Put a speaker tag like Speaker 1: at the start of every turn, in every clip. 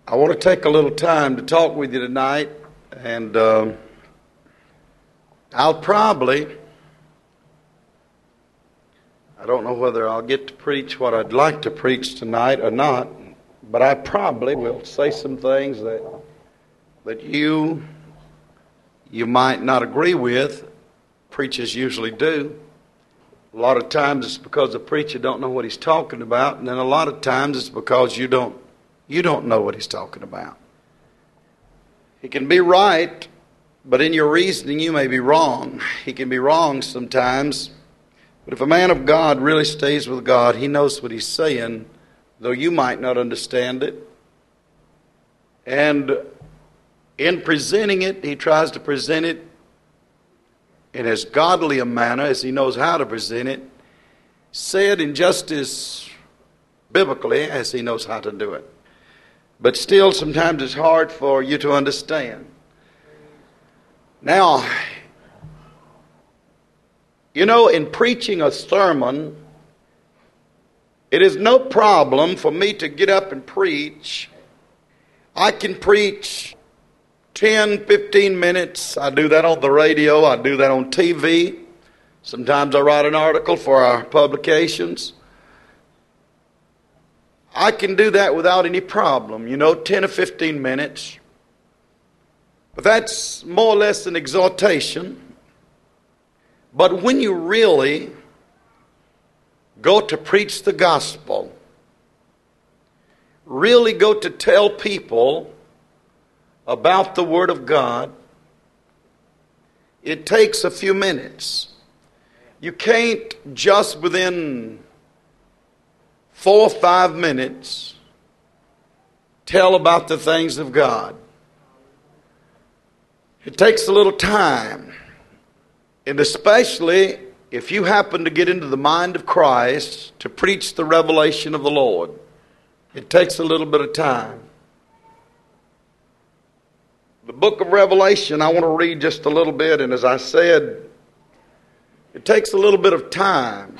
Speaker 1: I want to take a little time to talk with you tonight, and I don't know whether I'll get to preach what I'd like to preach tonight or not, but I probably will say some things that you might not agree with. Preachers usually do. A lot of times it's because the preacher don't know what he's talking about, and then a lot of times it's because you don't know what he's talking about. He can be right, but in your reasoning you may be wrong. He can be wrong sometimes. But if a man of God really stays with God, he knows what he's saying, though you might not understand it. And in presenting it, he tries to present it in as godly a manner as he knows how to present it, said in just as biblically as he knows how to do it. But still, sometimes it's hard for you to understand. Now, in preaching a sermon, it is no problem for me to get up and preach. I can preach 10, 15 minutes. I do that on the radio. I do that on TV. Sometimes I write an article for our publications. I can do that without any problem, 10 or 15 minutes. But that's more or less an exhortation. But when you really go to preach the gospel, really go to tell people about the Word of God, it takes a few minutes. You can't just within 4 or 5 minutes tell about the things of God. It takes a little time. And especially if you happen to get into the mind of Christ to preach the revelation of the Lord, it takes a little bit of time. The book of Revelation, I want to read just a little bit, and as I said, it takes a little bit of time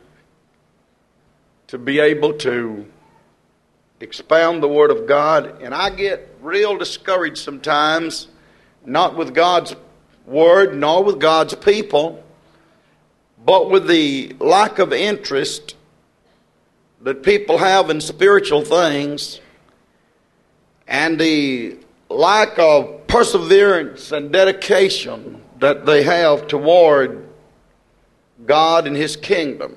Speaker 1: to be able to expound the Word of God. And I get real discouraged sometimes, not with God's Word nor with God's people, but with the lack of interest that people have in spiritual things and the lack of perseverance and dedication that they have toward God and His kingdom.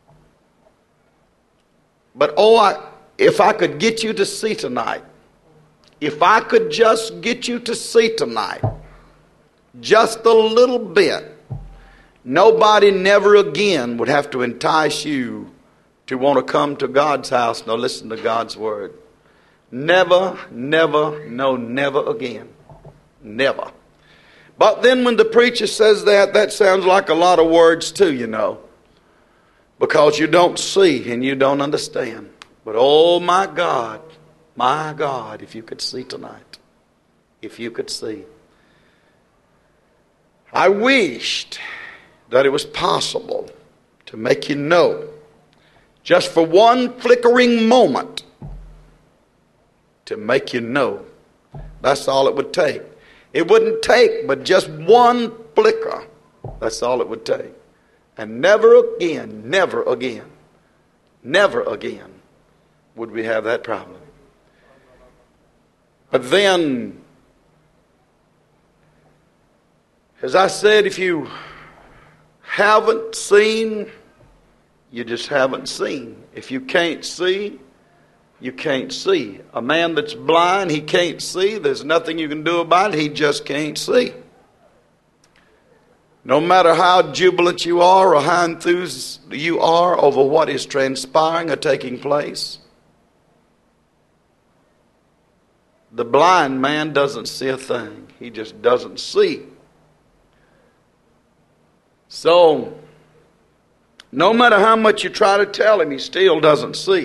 Speaker 1: But if I could get you to see tonight, if I could just get you to see tonight, just a little bit, nobody never again would have to entice you to want to come to God's house nor listen to God's word. Never, never, no, never again. Never. But then when the preacher says that sounds like a lot of words too, because you don't see and you don't understand. But oh my God, if you could see tonight, if you could see. I wished that it was possible to make you know, just for one flickering moment, to make you know. That's all it would take. It wouldn't take but just one flicker. That's all it would take. And never again would we have that problem. But then, as I said, if you haven't seen, you just haven't seen. If you can't see, you can't see. A man that's blind, he can't see. There's nothing you can do about it. He just can't see. No matter how jubilant you are or how enthused you are over what is transpiring or taking place, the blind man doesn't see a thing. He just doesn't see. So, no matter how much you try to tell him, he still doesn't see.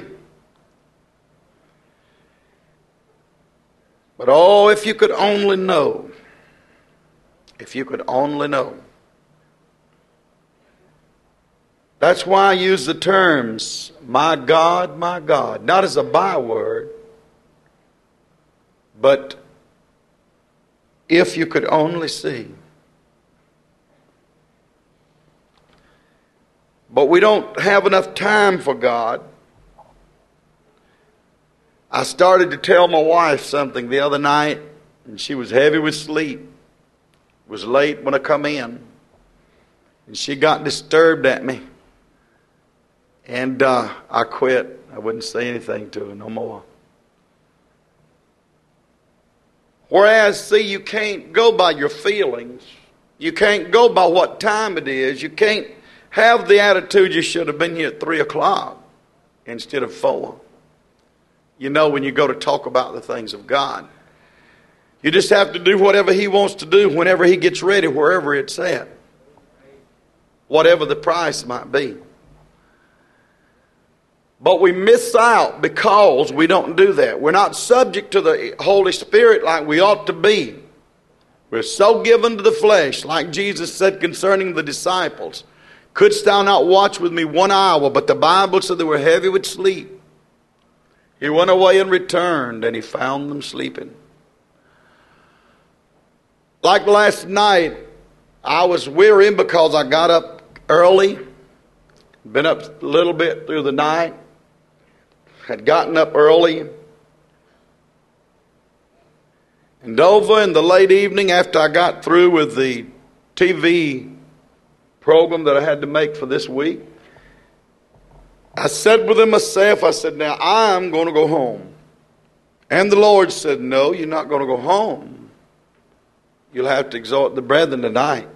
Speaker 1: But oh, if you could only know. If you could only know. That's why I use the terms, my God, not as a byword, But if you could only see. But we don't have enough time for God. I started to tell my wife something the other night, and she was heavy with sleep. It was late when I come in, and she got disturbed at me. And I quit. I wouldn't say anything to her no more. Whereas, see, you can't go by your feelings. You can't go by what time it is. You can't have the attitude you should have been here at 3 o'clock instead of 4. You know, when you go to talk about the things of God. You just have to do whatever He wants to do whenever He gets ready, wherever it's at. Whatever the price might be. But we miss out because we don't do that. We're not subject to the Holy Spirit like we ought to be. We're so given to the flesh, like Jesus said concerning the disciples. Couldst thou not watch with me 1 hour? But the Bible said they were heavy with sleep. He went away and returned, and He found them sleeping. Like last night, I was weary because I got up early. Been up a little bit through the night. Had gotten up early. And over in the late evening, after I got through with the TV program that I had to make for this week, I said within myself, I said, now I'm going to go home. And the Lord said, no, you're not going to go home. You'll have to exhort the brethren tonight.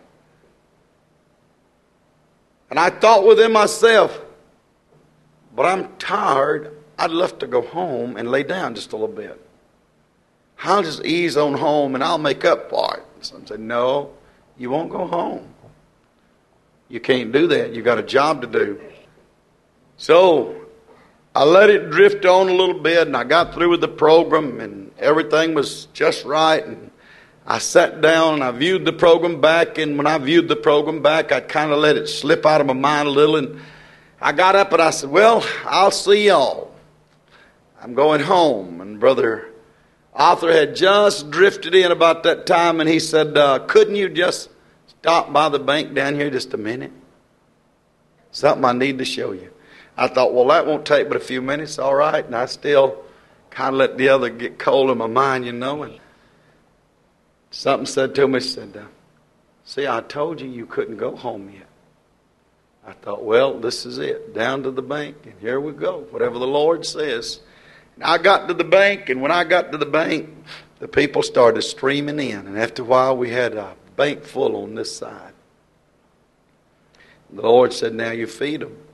Speaker 1: And I thought within myself, but I'm tired. I'd love to go home and lay down just a little bit. I'll just ease on home and I'll make up for it. Some said, no, you won't go home. You can't do that. You got a job to do. So I let it drift on a little bit, and I got through with the program, and everything was just right. And I sat down and I viewed the program back, and when I viewed the program back, I kind of let it slip out of my mind a little, and I got up and I said, well, I'll see y'all. I'm going home. And Brother Arthur had just drifted in about that time, and he said, couldn't you just stop by the bank down here just a minute? Something I need to show you. I thought, well, that won't take but a few minutes, all right. And I still kind of let the other get cold in my mind, you know. And something said to me, said, see, I told you you couldn't go home yet. I thought, well, this is it. Down to the bank, and here we go. Whatever the Lord says. And I got to the bank, and when I got to the bank, the people started streaming in. And after a while, we had a bank full on this side. And the Lord said, now you feed them.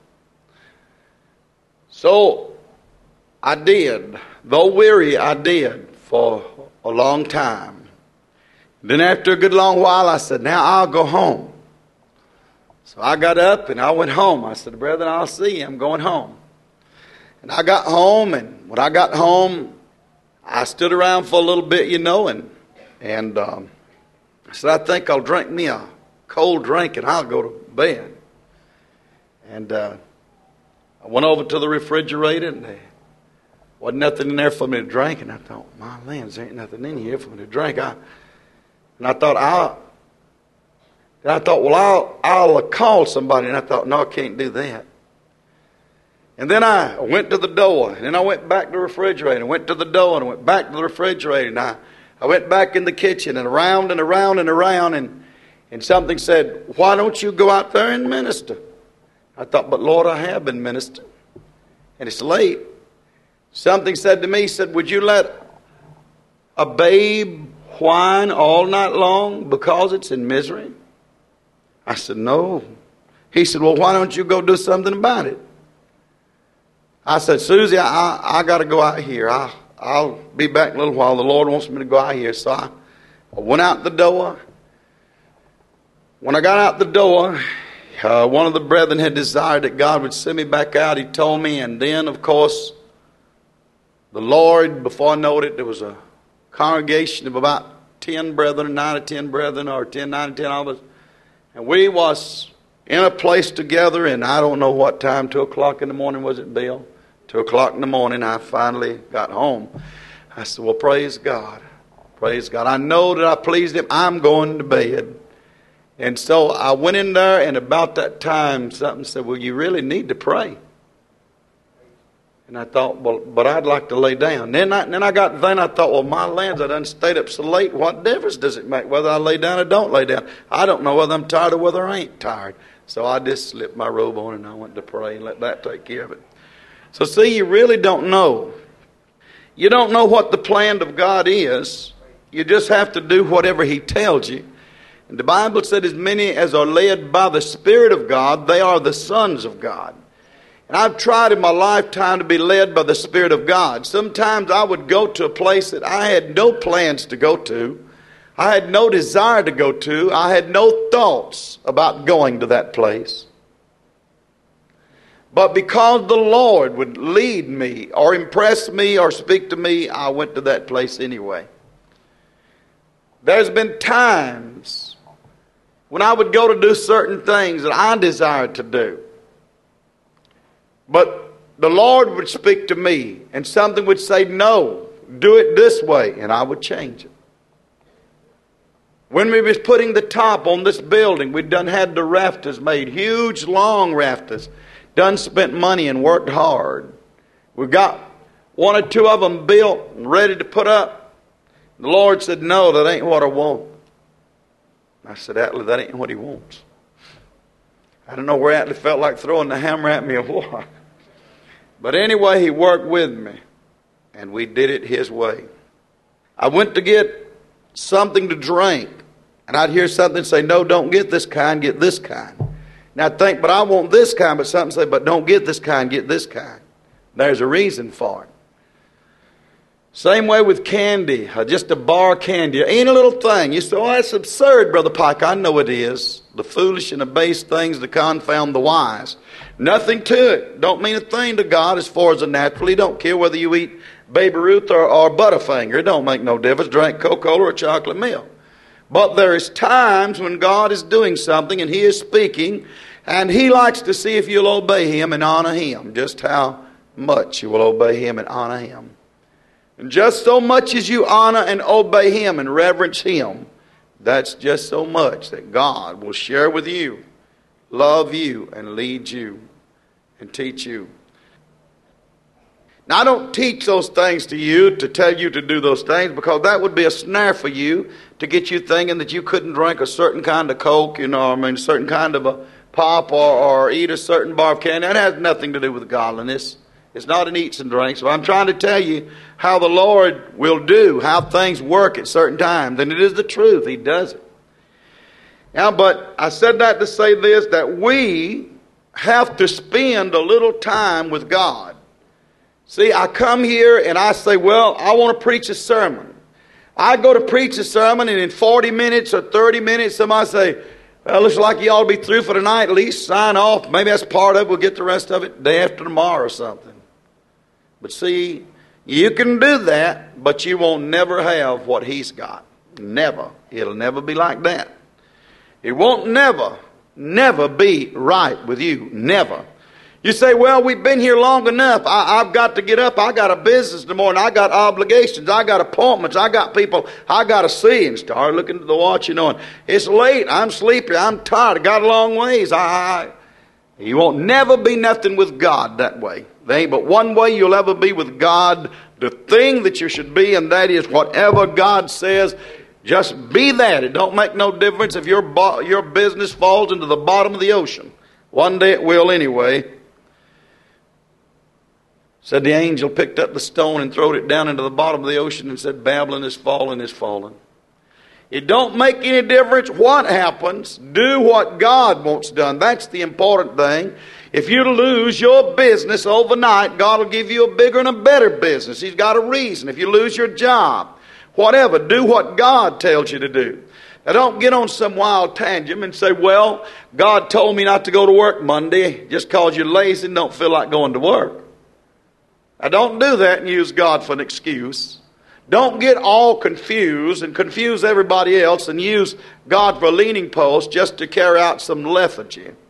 Speaker 1: So I did. Though weary, I did for a long time. Then after a good long while, I said, now I'll go home. So I got up and I went home. I said, brethren, I'll see you. I'm going home. And I got home, and when I got home, I stood around for a little bit, you know, and I said, I think I'll drink me a cold drink and I'll go to bed. And I went over to the refrigerator, and there wasn't nothing in there for me to drink. And I thought, my land, there ain't nothing in here for me to drink. I thought, well, I'll call somebody. And I thought, no, I can't do that. And then I went to the door, and then I went back to the refrigerator, and went to the door, and I went back to the refrigerator, and I went back in the kitchen, and around and around and around, and something said, why don't you go out there and minister? I thought, but Lord, I have been ministering, and it's late. Something said to me, said, would you let a babe whine all night long because it's in misery? I said, no. He said, well, why don't you go do something about it? I said, Susie, I got to go out here. I'll be back in a little while. The Lord wants me to go out here. So I went out the door. When I got out the door, one of the brethren had desired that God would send me back out. He told me, and then, of course, the Lord, before I knowed it, there was a congregation of about 10 brethren, 9 or 10 brethren, or 10, 9 or 10 of us. And we was in a place together, and I don't know what time, 2 o'clock in the morning, was it, Bill? 2 o'clock in the morning, I finally got home. I said, well, praise God. Praise God. I know that I pleased Him. I'm going to bed. And so I went in there, and about that time, something said, well, you really need to pray. And I thought, well, but I'd like to lay down. Then I thought, well, my lands, I done stayed up so late. What difference does it make whether I lay down or don't lay down? I don't know whether I'm tired or whether I ain't tired. So I just slipped my robe on and I went to pray and let that take care of it. So see, you really don't know. You don't know what the plan of God is. You just have to do whatever He tells you. And the Bible said, as many as are led by the Spirit of God, they are the sons of God. And I've tried in my lifetime to be led by the Spirit of God. Sometimes I would go to a place that I had no plans to go to. I had no desire to go to. I had no thoughts about going to that place. But because the Lord would lead me or impress me or speak to me, I went to that place anyway. There's been times when I would go to do certain things that I desired to do. But the Lord would speak to me and something would say, no, do it this way, and I would change it. When we was putting the top on this building, we'd done had the rafters made, huge long rafters. Done spent money and worked hard. We got one or two of them built and ready to put up. The Lord said, no, that ain't what I want. I said, Atlee, that ain't what He wants. I don't know where Atlee felt like throwing the hammer at me or what. But anyway, He worked with me, and we did it His way. I went to get something to drink, and I'd hear something say, no, don't get this kind, get this kind. And I'd think, but I want this kind, but something say, but don't get this kind, get this kind. There's a reason for it. Same way with candy, just a bar of candy, any little thing. You say, oh, that's absurd, Brother Pike. I know it is. The foolish and the base things to confound the wise. Nothing to it. Don't mean a thing to God as far as the natural. He don't care whether you eat Baby Ruth or Butterfinger. It don't make no difference. Drink Coca-Cola or chocolate milk. But there is times when God is doing something and He is speaking, and He likes to see if you'll obey Him and honor Him. Just how much you will obey Him and honor Him. And just so much as you honor and obey Him and reverence Him, that's just so much that God will share with you, love you, and lead you and teach you. Now, I don't teach those things to you to tell you to do those things, because that would be a snare for you to get you thinking that you couldn't drink a certain kind of Coke, a certain kind of a pop or eat a certain bar of candy. That has nothing to do with godliness. It's not an eats and drinks. So I'm trying to tell you how the Lord will do, how things work at certain times. And it is the truth. He does it. Now, but I said that to say this, that we have to spend a little time with God. See, I come here and I say, well, I want to preach a sermon. I go to preach a sermon, and in 40 minutes or 30 minutes, somebody say, well, looks like you ought to be through for tonight. At least sign off. Maybe that's part of it. We'll get the rest of it day after tomorrow or something. But see, you can do that, but you won't never have what He's got. Never. It'll never be like that. It won't never be right with you. Never. You say, well, we've been here long enough. I've got to get up. I got a business in the morning. I got obligations. I got appointments. I got people I got to see. And start looking at the watch, and it's late. I'm sleepy. I'm tired. I got a long ways. You won't never be nothing with God that way. There ain't but one way you'll ever be with God, the thing that you should be, and that is whatever God says, just be that. It don't make no difference if your business falls into the bottom of the ocean. One day it will anyway. Said the angel picked up the stone and throwed it down into the bottom of the ocean and said, Babylon is fallen, is fallen. It don't make any difference what happens. Do what God wants done. That's the important thing. If you lose your business overnight, God will give you a bigger and a better business. He's got a reason. If you lose your job, whatever, do what God tells you to do. Now, don't get on some wild tangent and say, well, God told me not to go to work Monday just because you're lazy and don't feel like going to work. Now, don't do that and use God for an excuse. Don't get all confused and confuse everybody else and use God for a leaning post just to carry out some lethargy.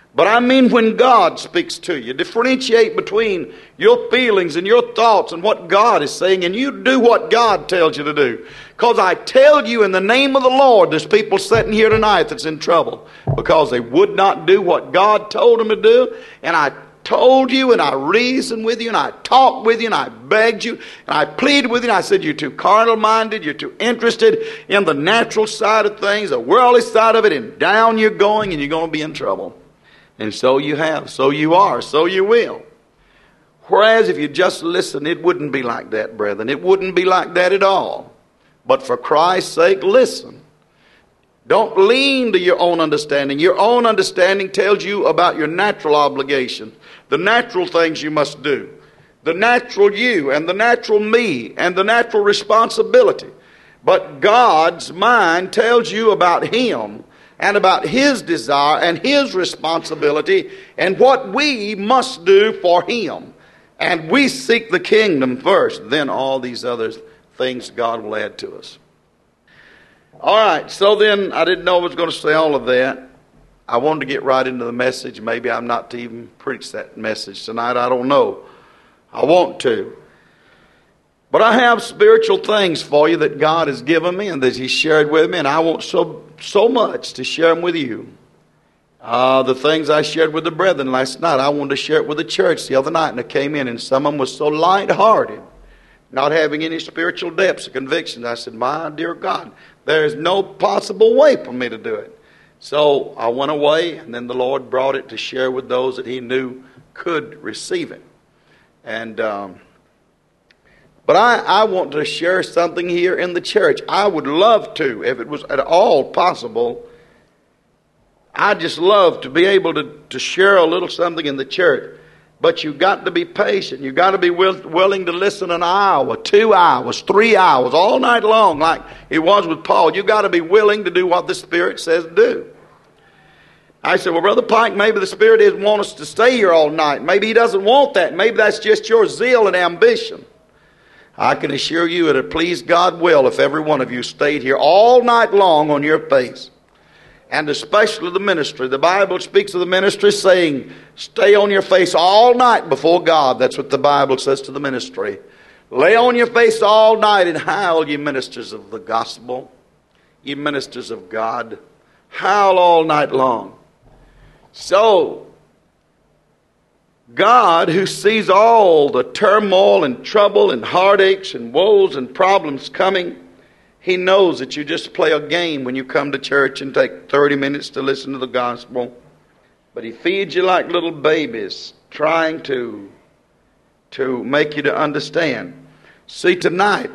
Speaker 1: But I mean when God speaks to you. Differentiate between your feelings and your thoughts and what God is saying, and you do what God tells you to do. Because I tell you in the name of the Lord, there's people sitting here tonight that's in trouble because they would not do what God told them to do. And I told you, and I reasoned with you, and I talked with you, and I begged you, and I pleaded with you, and I said, you're too carnal-minded, you're too interested in the natural side of things, the worldly side of it, and down you're going, and you're going to be in trouble. And so you have, so you are, so you will. Whereas if you just listen, it wouldn't be like that, brethren. It wouldn't be like that at all. But for Christ's sake, listen. Don't lean to your own understanding. Your own understanding tells you about your natural obligation, the natural things you must do, the natural you and the natural me and the natural responsibility. But God's mind tells you about Him and about His desire and His responsibility and what we must do for Him. And we seek the kingdom first, then all these other things God will add to us. All right, so then I didn't know I was going to say all of that. I wanted to get right into the message. Maybe I'm not to even preach that message tonight. I don't know. I want to. But I have spiritual things for you that God has given me and that He shared with me, and I want so much to share them with you. The things I shared with the brethren last night, I wanted to share it with the church the other night, and I came in, and some of them was so light-hearted, not having any spiritual depths or convictions. I said, my dear God, there is no possible way for me to do it. So I went away, and then the Lord brought it to share with those that He knew could receive it. And but I want to share something here in the church. I would love to, if it was at all possible. I'd just love to be able to share a little something in the church. But you've got to be patient. You've got to be willing to listen an hour, 2 hours, 3 hours, all night long like it was with Paul. You've got to be willing to do what the Spirit says do. I said, well, Brother Pike, maybe the Spirit doesn't want us to stay here all night. Maybe He doesn't want that. Maybe that's just your zeal and ambition. I can assure you it'll please God well if every one of you stayed here all night long on your face. And especially the ministry. The Bible speaks of the ministry saying, stay on your face all night before God. That's what the Bible says to the ministry. Lay on your face all night and howl, ye ministers of the gospel, ye ministers of God. Howl all night long. So, God, who sees all the turmoil and trouble and heartaches and woes and problems coming, He knows that you just play a game when you come to church and take 30 minutes to listen to the gospel. But He feeds you like little babies, trying to make you to understand. See, tonight,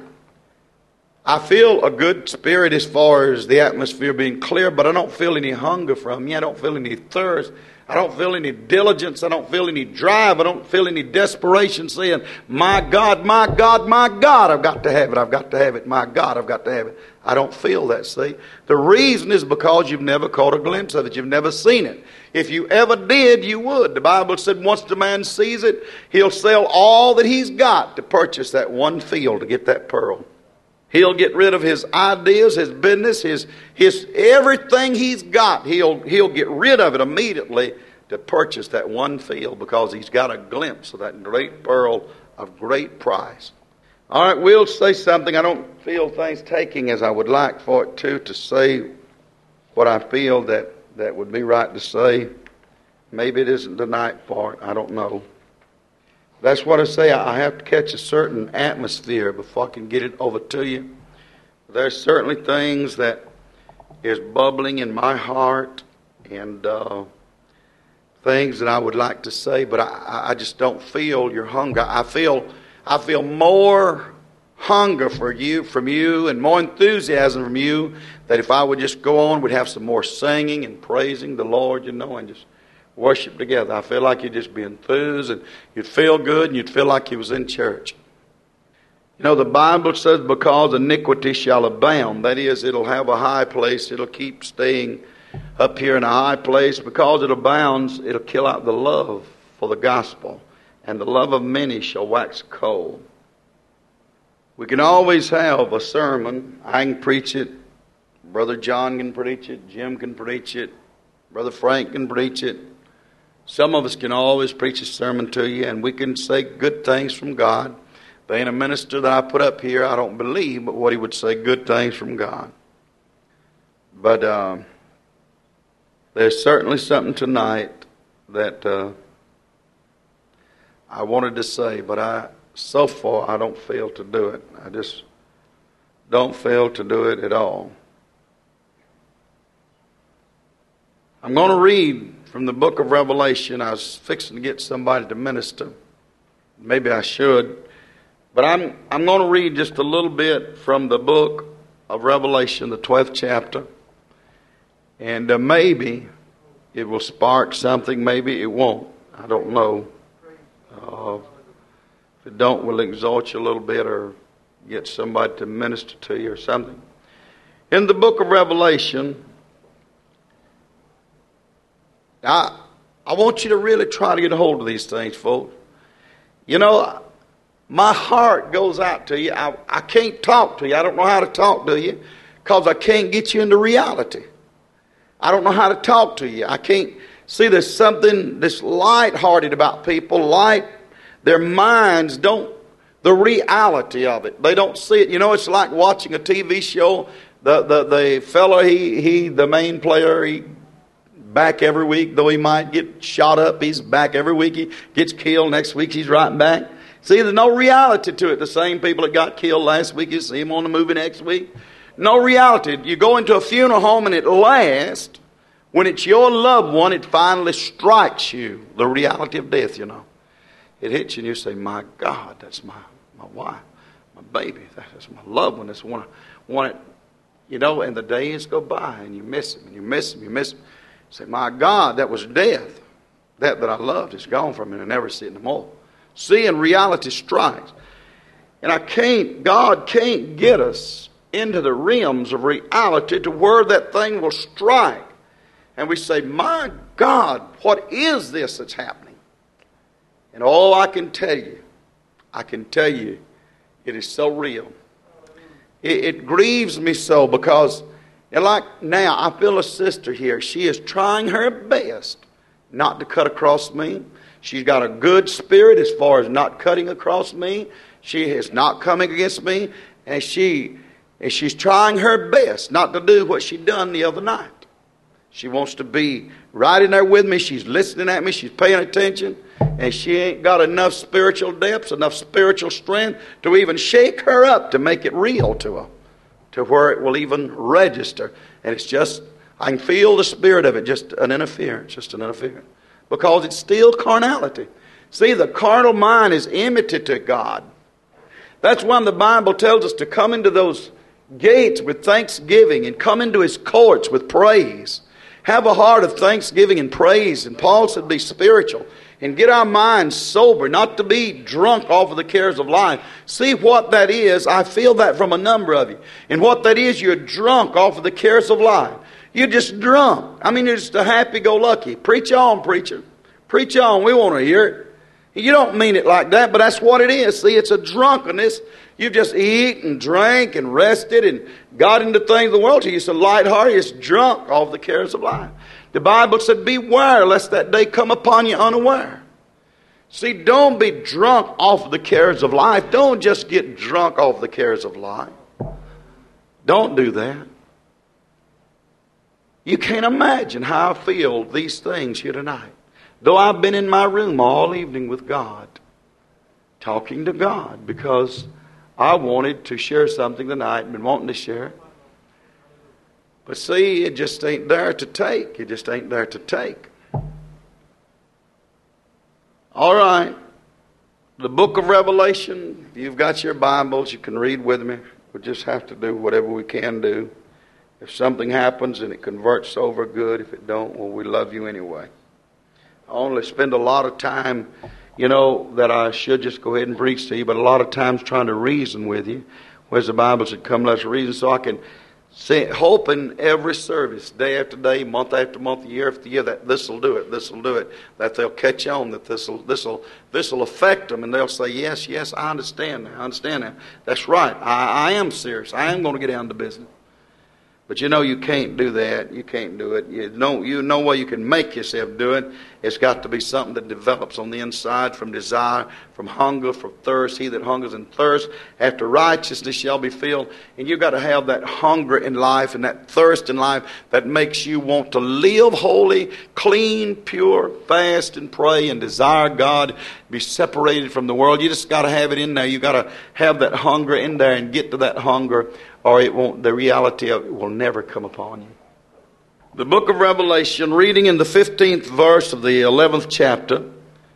Speaker 1: I feel a good spirit as far as the atmosphere being clear, but I don't feel any hunger from you. I don't feel any thirst. I don't feel any diligence. I don't feel any drive. I don't feel any desperation saying, my God, my God, my God, I've got to have it. I've got to have it. My God, I've got to have it. I don't feel that, see. The reason is because you've never caught a glimpse of it. You've never seen it. If you ever did, you would. The Bible said once the man sees it, he'll sell all that he's got to purchase that one field to get that pearl. He'll get rid of his ideas, his business, his everything he's got. He'll get rid of it immediately to purchase that one field because he's got a glimpse of that great pearl of great price. All right, we'll say something. I don't feel things taking as I would like for it to say what I feel that would be right to say. Maybe it isn't the night for it. I don't know. That's what I say. I have to catch a certain atmosphere before I can get it over to you. There's certainly things that is bubbling in my heart and things that I would like to say, but I just don't feel your hunger. I feel more hunger from you and more enthusiasm from you that if I would just go on, we'd have some more singing and praising the Lord, and just worship together. I feel like you'd just be enthused and you'd feel good and you'd feel like you was in church. The Bible says because iniquity shall abound. That is, it'll have a high place. It'll keep staying up here in a high place. Because it abounds, it'll kill out the love for the gospel. And the love of many shall wax cold. We can always have a sermon. I can preach it. Brother John can preach it. Jim can preach it. Brother Frank can preach it. Some of us can always preach a sermon to you, and we can say good things from God. There ain't a minister that I put up here, I don't believe, but what he would say, good things from God. But there's certainly something tonight that I wanted to say, but so far I don't feel to do it. I just don't feel to do it at all. I'm going to read from the book of Revelation. I was fixing to get somebody to minister. Maybe I should. But I'm going to read just a little bit from the book of Revelation, the 12th chapter. And maybe it will spark something. Maybe it won't. I don't know. If it don't, we'll exhort you a little bit or get somebody to minister to you or something. In the book of Revelation, I want you to really try to get a hold of these things, folks. You know, my heart goes out to you. I can't talk to you. I don't know how to talk to you because I can't get you into reality. I don't know how to talk to you. I can't see there's something that's light-hearted about people. Their minds don't, the reality of it. They don't see it. You know, it's like watching a TV show. The fellow, the main player, he back every week, though he might get shot up, he's back every week. He gets killed, next week he's right back. See, there's no reality to it. The same people that got killed last week, you see them on the movie next week. No reality. You go into a funeral home and at last, when it's your loved one, it finally strikes you. The reality of death, you know. It hits you and you say, my God, that's my wife, my baby, that's my loved one. That's one I want it. You know, and the days go by and you miss him and you miss him, you miss him. Say, my God, that was death. That I loved is gone from me and I never see it no more. Seeing reality strikes. And God can't get us into the realms of reality to where that thing will strike. And we say, my God, what is this that's happening? And all I can tell you, it is so real. It grieves me so because, like now, I feel a sister here. She is trying her best not to cut across me. She's got a good spirit as far as not cutting across me. She is not coming against me. And she's trying her best not to do what she done the other night. She wants to be right in there with me. She's listening at me. She's paying attention. And she ain't got enough spiritual depths, enough spiritual strength to even shake her up to make it real to her, to where it will even register. And it's just, I can feel the spirit of it, just an interference. Because it's still carnality. See, the carnal mind is enmity to God. That's why the Bible tells us to come into those gates with thanksgiving and come into His courts with praise. Have a heart of thanksgiving and praise. And Paul said be spiritual. And get our minds sober, not to be drunk off of the cares of life. See what that is. I feel that from a number of you. And what that is, you're drunk off of the cares of life. You're just drunk. I mean, you're just a happy-go-lucky. Preach on, preacher. Preach on. We want to hear it. You don't mean it like that, but that's what it is. See, it's a drunkenness. You've just eaten and drank and rested and got into things of the world. You're so lighthearted, you're just drunk off the cares of life. The Bible said, beware lest that day come upon you unaware. See, don't be drunk off the cares of life. Don't just get drunk off the cares of life. Don't do that. You can't imagine how I feel these things here tonight. Though I've been in my room all evening with God, talking to God, because I wanted to share something tonight, been wanting to share it. But see, it just ain't there to take. It just ain't there to take. All right. The book of Revelation, if you've got your Bibles, you can read with me. We just have to do whatever we can do. If something happens and it converts over, good. If it don't, well, we love you anyway. I only spend a lot of time, that I should just go ahead and preach to you, but a lot of times trying to reason with you. Whereas the Bible said, come let's reason, so I can hope in every service, day after day, month after month, year after year, that this will do it, that they'll catch on, that this will affect them, and they'll say, yes, I understand now. That's right. I am serious. I am going to get down to business. But you know you can't do that. You can't do it. You know way you can make yourself do it. It's got to be something that develops on the inside from desire, from hunger, from thirst. He that hungers and thirsts after righteousness shall be filled. And you've got to have that hunger in life and that thirst in life that makes you want to live holy, clean, pure, fast and pray and desire God, be separated from the world. You just got to have it in there. You've got to have that hunger in there and get to that hunger, or it won't. The reality of it will never come upon you. The book of Revelation, reading in the 15th verse of the 11th chapter.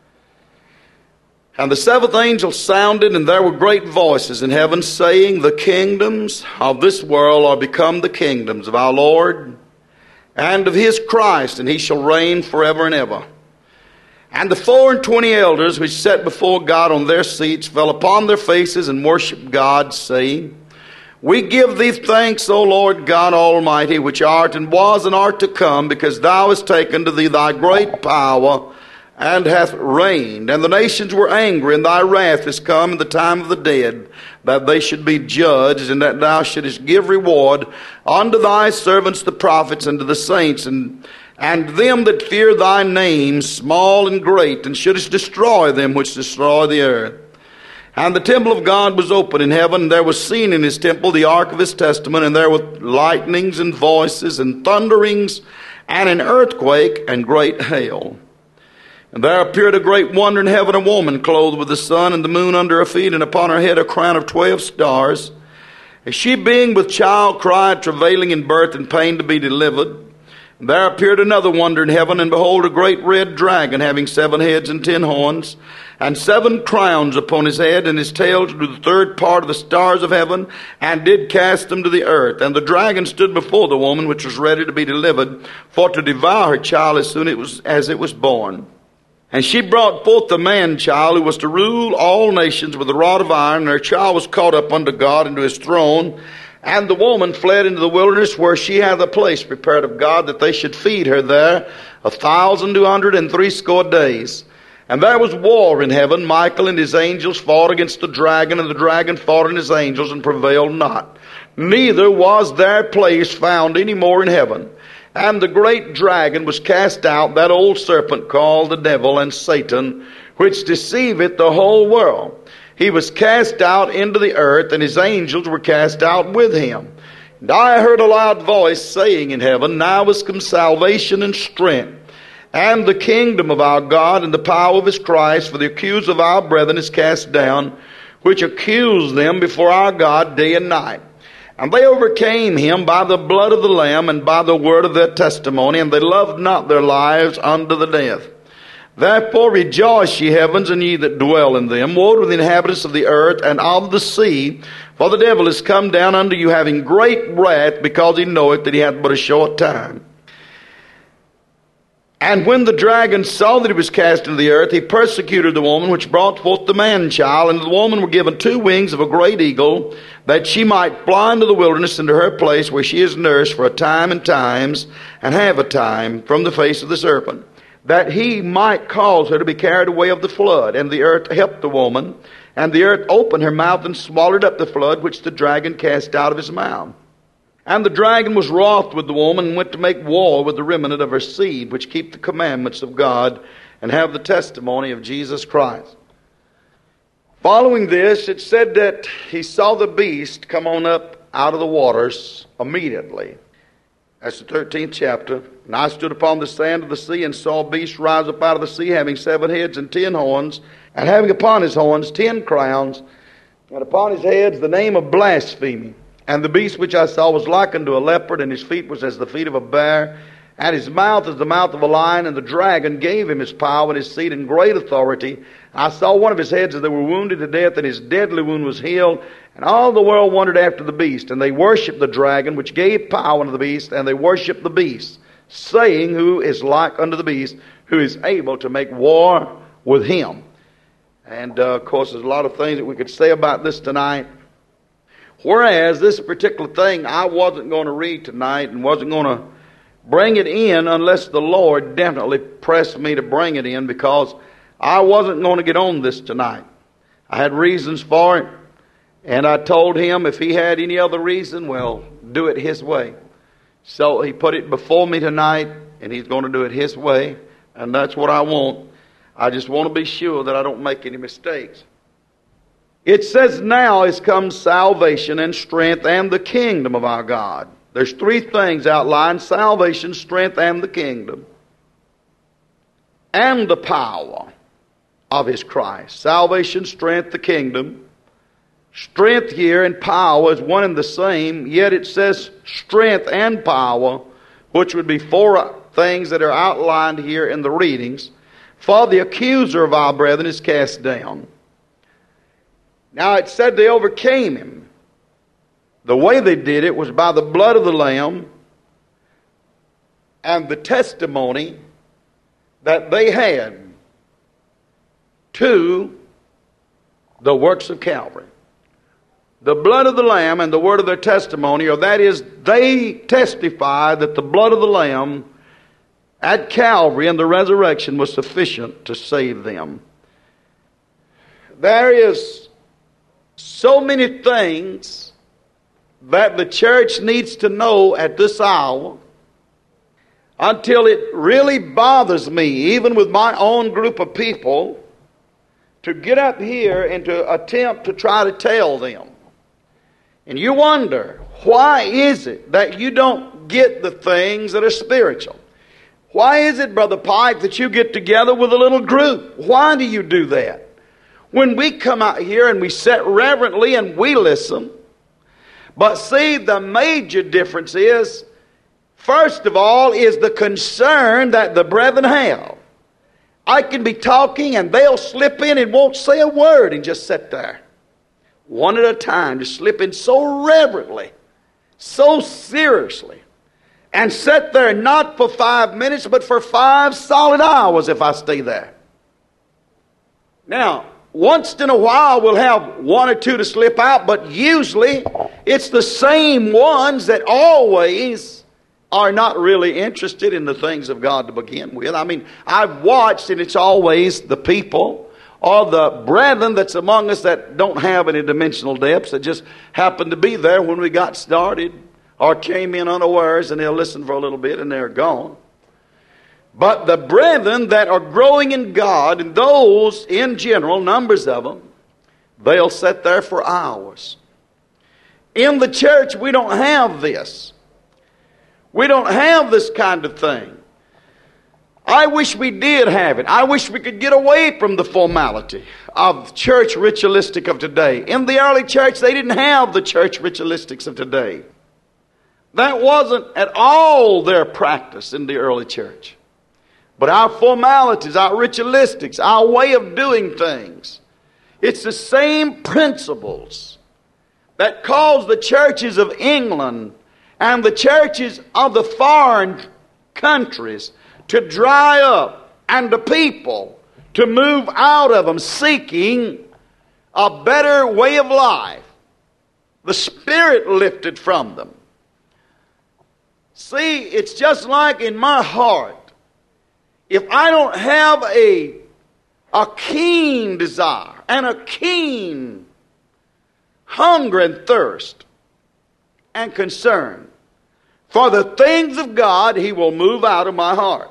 Speaker 1: And the seventh angel sounded, and there were great voices in heaven, saying, The kingdoms of this world are become the kingdoms of our Lord and of his Christ, and he shall reign forever and ever. And the 24 elders which sat before God on their seats fell upon their faces and worshipped God, saying, We give thee thanks, O Lord God Almighty, which art and was and art to come, because thou hast taken to thee thy great power, and hath reigned. And the nations were angry, and thy wrath is come in the time of the dead, that they should be judged, and that thou shouldest give reward unto thy servants the prophets, and to the saints, and them that fear thy name, small and great, and shouldest destroy them which destroy the earth. And the temple of God was open in heaven, and there was seen in his temple the ark of his testament, and there were lightnings and voices and thunderings, and an earthquake and great hail. And there appeared a great wonder in heaven, a woman clothed with the sun and the moon under her feet, and upon her head a crown of 12 stars. And she being with child cried, travailing in birth and pain to be delivered. And there appeared another wonder in heaven, and behold, a great red dragon, having 7 heads and 10 horns, and 7 crowns upon his head, and his tail to the third part of the stars of heaven, and did cast them to the earth. And the dragon stood before the woman, which was ready to be delivered, for to devour her child as soon as it was born. And she brought forth the man-child, who was to rule all nations with a rod of iron, and her child was caught up unto God into his throne. And the woman fled into the wilderness, where she hath a place prepared of God, that they should feed her there 1,260 days. And there was war in heaven. Michael and his angels fought against the dragon, and the dragon fought and his angels, and prevailed not. Neither was their place found any more in heaven. And the great dragon was cast out, that old serpent called the devil and Satan, which deceiveth the whole world. He was cast out into the earth, and his angels were cast out with him. And I heard a loud voice saying in heaven, Now is come salvation and strength, and the kingdom of our God, and the power of his Christ. For the accuser of our brethren is cast down, which accused them before our God day and night. And they overcame him by the blood of the Lamb, and by the word of their testimony, and they loved not their lives unto the death. Therefore rejoice, ye heavens, and ye that dwell in them. Woe to the inhabitants of the earth and of the sea, for the devil is come down unto you, having great wrath, because he knoweth that he hath but a short time. And when the dragon saw that he was cast into the earth, he persecuted the woman which brought forth the man-child. And to the woman were given 2 wings of a great eagle, that she might fly into the wilderness, into her place where she is nursed for a time and times, and half a time, from the face of the serpent, that he might cause her to be carried away of the flood. And the earth helped the woman, and the earth opened her mouth and swallowed up the flood which the dragon cast out of his mouth. And the dragon was wroth with the woman, and went to make war with the remnant of her seed, which keep the commandments of God, and have the testimony of Jesus Christ. Following this, it said that he saw the beast come on up out of the waters immediately. That's the 13th chapter. And I stood upon the sand of the sea, and saw a beast rise up out of the sea, having 7 heads and 10 horns, and having upon his horns 10 crowns, and upon his heads the name of blasphemy. And the beast which I saw was like unto a leopard, and his feet was as the feet of a bear, and his mouth as the mouth of a lion. And the dragon gave him his power and his seat and great authority. I saw one of his heads that were wounded to death, and his deadly wound was healed. And all the world wondered after the beast, and they worshipped the dragon, which gave power unto the beast, and they worshipped the beast, saying, Who is like unto the beast, who is able to make war with him? And of course, there's a lot of things that we could say about this tonight. Whereas this particular thing I wasn't going to read tonight, and wasn't going to bring it in unless the Lord definitely pressed me to bring it in, because I wasn't going to get on this tonight. I had reasons for it, and I told him if he had any other reason, well, do it his way. So he put it before me tonight, and he's going to do it his way, and that's what I want. I just want to be sure that I don't make any mistakes. It says, now is come salvation and strength and the kingdom of our God. There's three things outlined: salvation, strength, and the kingdom. And the power of his Christ. Salvation, strength, the kingdom. Strength here and power is one and the same, yet it says strength and power, which would be four things that are outlined here in the readings. For the accuser of our brethren is cast down. Now it said they overcame him. The way they did it was by the blood of the Lamb and the testimony that they had to the works of Calvary. The blood of the Lamb and the word of their testimony, or that is, they testify that the blood of the Lamb at Calvary and the resurrection was sufficient to save them. There is so many things that the church needs to know at this hour, until it really bothers me, even with my own group of people, to get up here and to attempt to try to tell them. And you wonder, why is it that you don't get the things that are spiritual? Why is it, Brother Pike, that you get together with a little group? Why do you do that? When we come out here and we sit reverently and we listen. But see, the major difference is, first of all, is the concern that the brethren have. I can be talking and they'll slip in and won't say a word and just sit there. One at a time, just slip in so reverently, so seriously, and sit there not for 5 minutes, but for 5 solid hours if I stay there. Now, once in a while we'll have one or two to slip out, but usually it's the same ones that always are not really interested in the things of God to begin with. I mean, I've watched, and it's always the people or the brethren that's among us that don't have any dimensional depths, that just happened to be there when we got started or came in unawares, and they'll listen for a little bit and they're gone. But the brethren that are growing in God, and those in general, numbers of them, they'll sit there for hours. In the church, we don't have this. We don't have this kind of thing. I wish we did have it. I wish we could get away from the formality of church ritualistic of today. In the early church, they didn't have the church ritualistics of today. That wasn't at all their practice in the early church. But our formalities, our ritualistics, our way of doing things, it's the same principles that caused the churches of England and the churches of the foreign countries to dry up, and the people to move out of them seeking a better way of life. The Spirit lifted from them. See, it's just like in my heart. If I don't have a keen desire and a keen hunger and thirst and concern for the things of God, He will move out of my heart.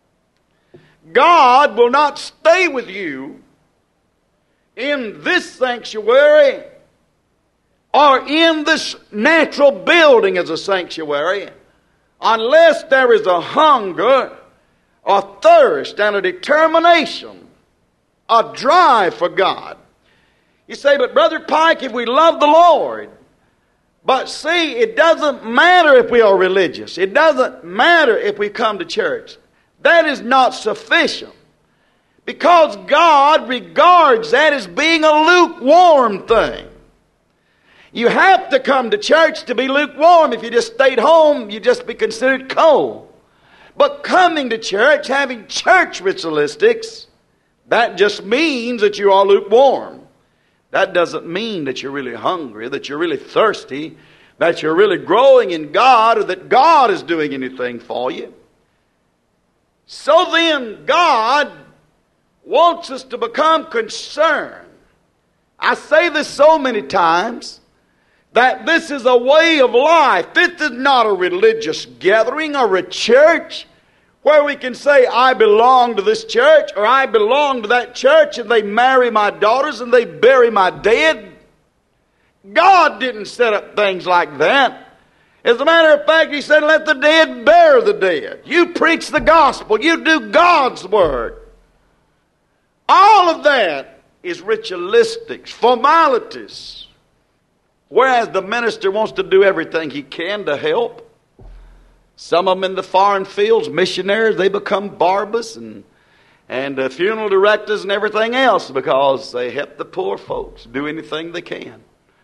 Speaker 1: God will not stay with you in this sanctuary or in this natural building as a sanctuary unless there is a hunger, a thirst, and a determination, a drive for God. You say, but Brother Pike, if we love the Lord, but see, it doesn't matter if we are religious. It doesn't matter if we come to church. That is not sufficient. Because God regards that as being a lukewarm thing. You have to come to church to be lukewarm. If you just stayed home, you'd just be considered cold. But coming to church, having church ritualistics, that just means that you are lukewarm. That doesn't mean that you're really hungry, that you're really thirsty, that you're really growing in God, or that God is doing anything for you. So then, God wants us to become concerned. I say this so many times. that this is a way of life. This is not a religious gathering or a church where we can say, I belong to this church or I belong to that church, and they marry my daughters and they bury my dead. God didn't set up things like that. As a matter of fact, He said, let the dead bury the dead. You preach the gospel. You do God's word. All of that is ritualistics, formalities. Whereas the minister wants to do everything he can to help. Some of them in the foreign fields, missionaries, they become barbers and funeral directors and everything else because they help the poor folks do anything they can.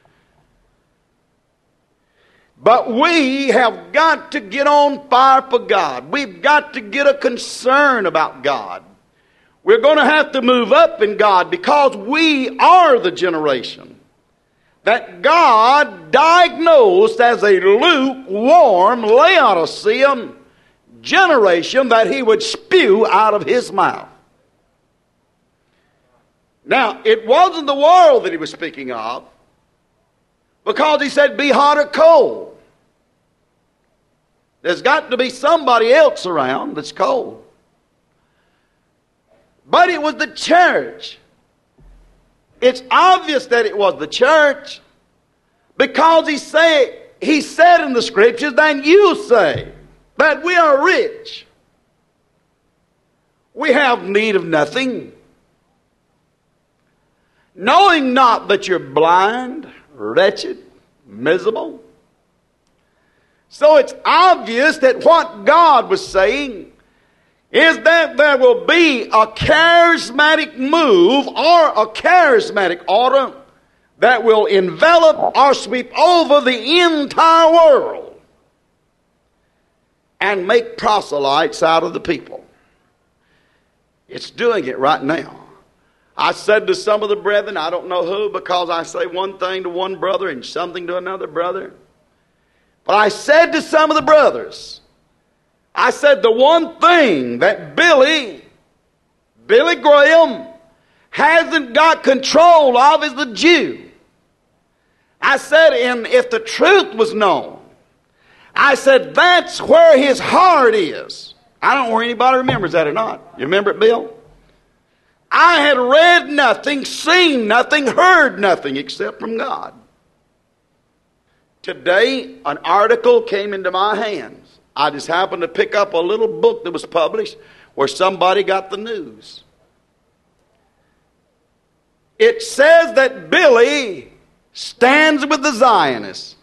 Speaker 1: But we have got to get on fire for God. We've got to get a concern about God. We're going to have to move up in God because we are the generation that God diagnosed as a lukewarm Laodicean generation that He would spew out of His mouth. Now, it wasn't the world that He was speaking of, because He said, be hot or cold. There's got to be somebody else around that's cold. But it was the church. It's obvious that it was the church, because He said in the Scriptures, then you say that we are rich. We have need of nothing, knowing not that you're blind, wretched, miserable. So it's obvious that what God was saying is that there will be a charismatic move or a charismatic order that will envelop or sweep over the entire world and make proselytes out of the people. It's doing it right now. I said to some of the brethren, I don't know who, because I say one thing to one brother and something to another brother. But I said to some of the brothers, I said the one thing that Billy Graham hasn't got control of is the Jew. I said, and if the truth was known, I said that's where his heart is. I don't know if anybody remembers that or not. You remember it, Bill? I had read nothing, seen nothing, heard nothing except from God. Today, an article came into my hands. I just happened to pick up a little book that was published where somebody got the news. It says that Billy stands with the Zionists.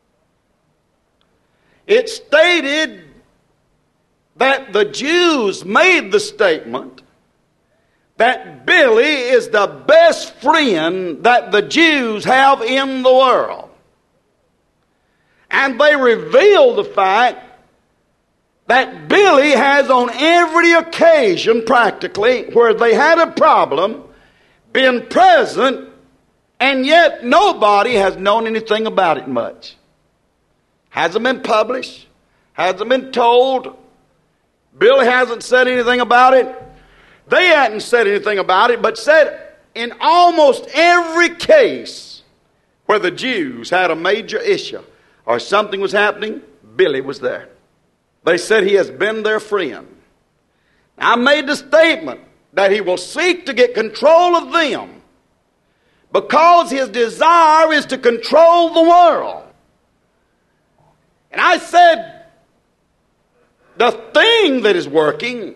Speaker 1: It stated that the Jews made the statement that Billy is the best friend that the Jews have in the world. And they revealed the fact that Billy has on every occasion practically where they had a problem been present, and yet nobody has known anything about it much. Hasn't been published, hasn't been told. Billy hasn't said anything about it. They hadn't said anything about it, but said in almost every case where the Jews had a major issue or something was happening, Billy was there. They said he has been their friend. I made the statement that he will seek to get control of them because his desire is to control the world. And I said, the thing that is working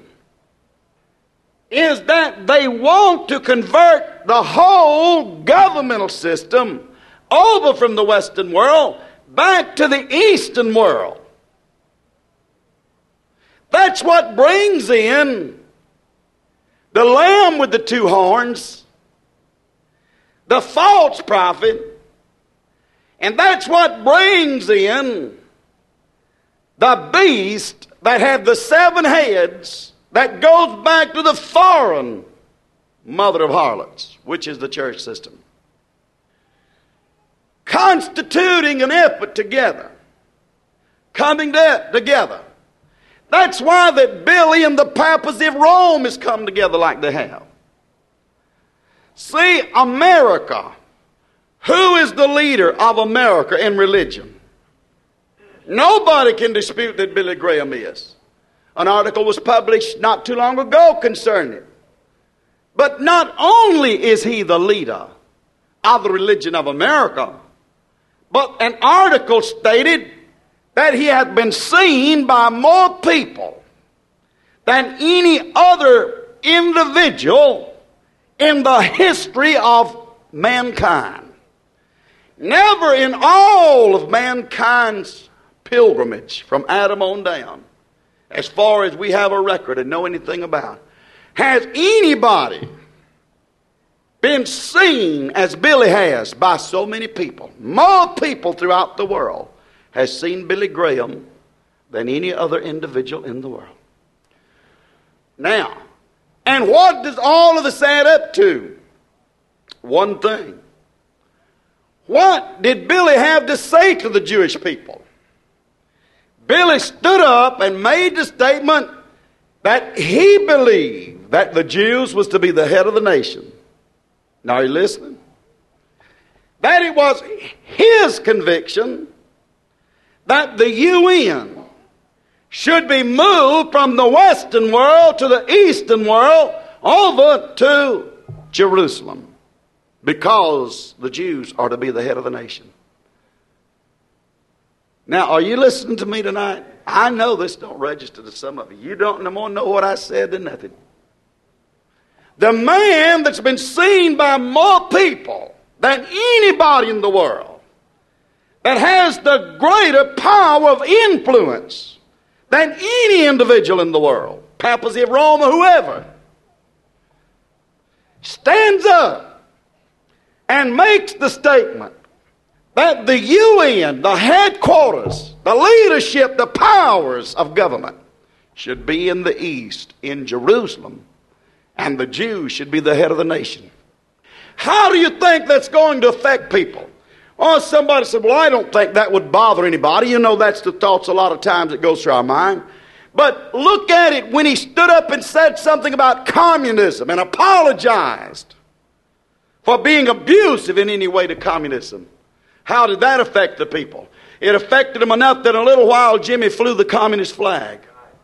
Speaker 1: is that they want to convert the whole governmental system over from the Western world back to the Eastern world. That's what brings in the lamb with the two horns, the false prophet, and that's what brings in the beast that had the 7 heads that goes back to the foreign mother of harlots, which is the church system. Constituting an effort together, coming together. That's why that Billy and the papacy of Rome has come together like they have. See, America, Who is the leader of America in religion? Nobody can dispute that Billy Graham is. An article was published not too long ago concerning it. But not only is he the leader of the religion of America, but an article stated that he had been seen by more people than any other individual in the history of mankind. Never in all of mankind's pilgrimage from Adam on down, as far as we have a record and know anything about, has anybody been seen as Billy has by so many people. More people throughout the world has seen Billy Graham than any other individual in the world. Now, and what does all of this add up to? One thing. What did Billy have to say to the Jewish people? Billy stood up and made the statement that he believed that the Jews was to be the head of the nation. Now are you listening? That it was his conviction that the UN should be moved from the Western world to the Eastern world over to Jerusalem, because the Jews are to be the head of the nation. Now, are you listening to me tonight? I know this don't register to some of you. You don't no more know what I said than nothing. The man that's been seen by more people than anybody in the world, that has the greater power of influence than any individual in the world, papacy of Rome or whoever, stands up and makes the statement that the UN, the headquarters, the leadership, the powers of government should be in the East, in Jerusalem, and the Jews should be the head of the nation. How do you think that's going to affect people? Oh, somebody said, well, I don't think that would bother anybody. You know, that's the thoughts a lot of times that goes through our mind. But look at it when he stood up and said something about communism and apologized for being abusive in any way to communism. How did that affect the people? It affected them enough that in a little while Jimmy flew the communist flag.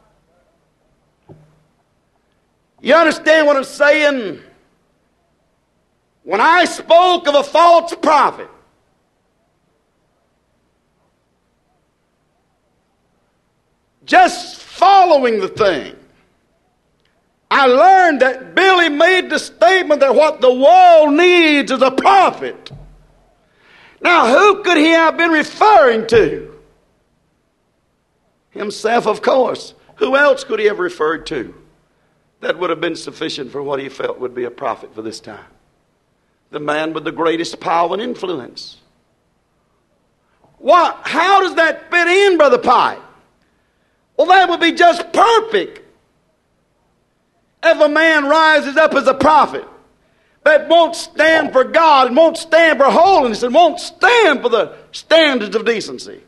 Speaker 1: You understand what I'm saying? When I spoke of a false prophet, just following the thing, I learned that Billy made the statement that what the world needs is a prophet. Now, who could he have been referring to? Himself, of course. Who else could he have referred to that would have been sufficient for what he felt would be a prophet for this time? The man with the greatest power and influence. What? How does that fit in, Brother Pike? Well, that would be just perfect if a man rises up as a prophet that won't stand for God and won't stand for holiness and won't stand for the standards of decency,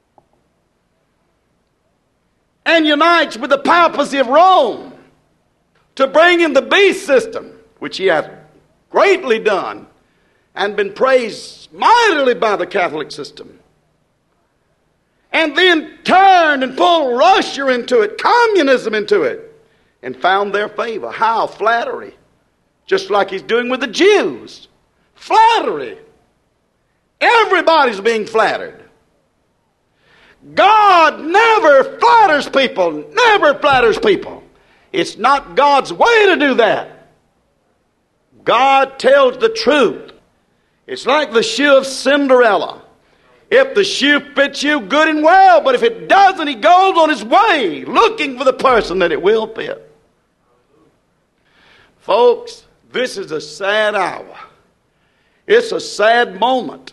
Speaker 1: and unites with the papacy of Rome to bring in the beast system, which he hath greatly done and been praised mightily by the Catholic system, and then turned and pulled Russia into it, communism into it, and found their favor. How? Flattery. Just like he's doing with the Jews. Flattery. Everybody's being flattered. God never flatters people. Never flatters people. It's not God's way to do that. God tells the truth. It's like the shoe of Cinderella. If the shoe fits you, good and well. But if it doesn't, he goes on his way looking for the person that it will fit. Folks, this is a sad hour. It's a sad moment.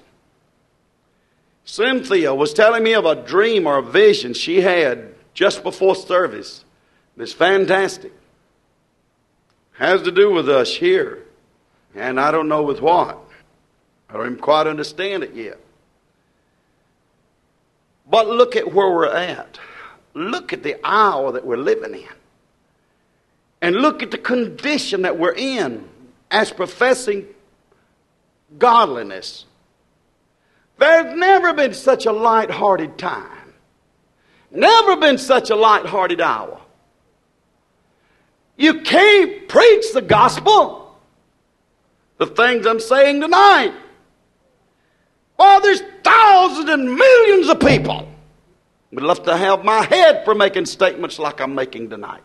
Speaker 1: Cynthia was telling me of a dream or a vision she had just before service. It's fantastic. Has to do with us here. And I don't know with what. I don't even quite understand it yet. But look at where we're at. Look at the hour that we're living in. And look at the condition that we're in as professing godliness never been such a light-hearted time. Never been such a light-hearted hour. You can't preach the gospel, the things I'm saying tonight. Well, there's thousands and millions of people would love to have my head for making statements like I'm making tonight.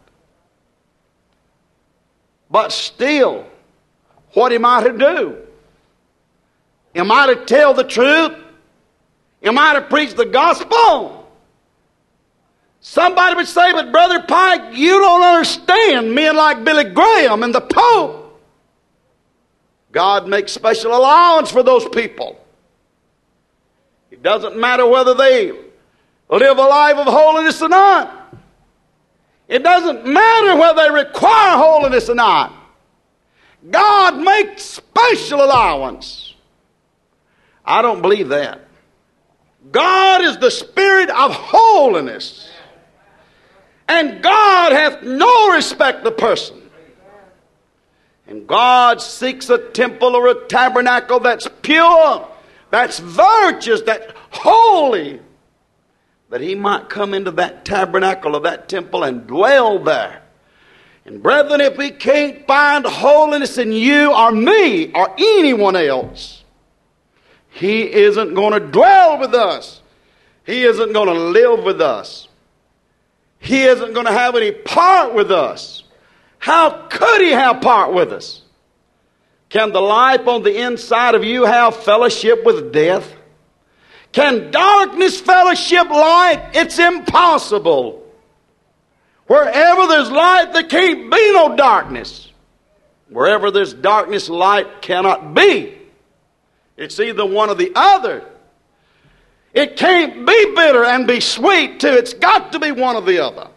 Speaker 1: But still, what am I to do? Am I to tell the truth? Am I to preach the gospel? Somebody would say, but Brother Pike, you don't understand men like Billy Graham and the Pope. God makes special allowance for those people. It doesn't matter whether they live a life of holiness or not. It doesn't matter whether they require holiness or not. God makes special allowance. I don't believe that. God is the Spirit of holiness. And God hath no respect of person. And God seeks a temple or a tabernacle that's pure, that's virtuous, that's holy, that he might come into that tabernacle or that temple and dwell there. And brethren, if we can't find holiness in you or me or anyone else, he isn't going to dwell with us. He isn't going to live with us. He isn't going to have any part with us. How could he have part with us? Can the life on the inside of you have fellowship with death? Can darkness fellowship light? It's impossible. Wherever there's light, there can't be no darkness. Wherever there's darkness, light cannot be. It's either one or the other. It can't be bitter and be sweet too. It's got to be one or the other.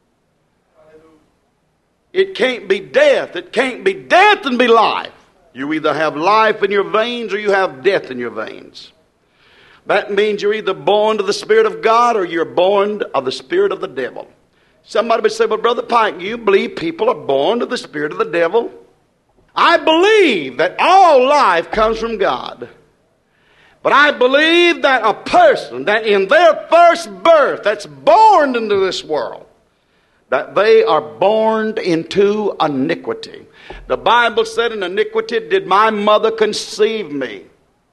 Speaker 1: It can't be death. It can't be death and be life. You either have life in your veins or you have death in your veins. That means you're either born to the Spirit of God or you're born of the spirit of the devil. Somebody would say, well, Brother Pike, you believe people are born to the spirit of the devil? I believe that all life comes from God. But I believe that a person that in their first birth, that's born into this world, that they are born into iniquity. The Bible said, in iniquity did my mother conceive me.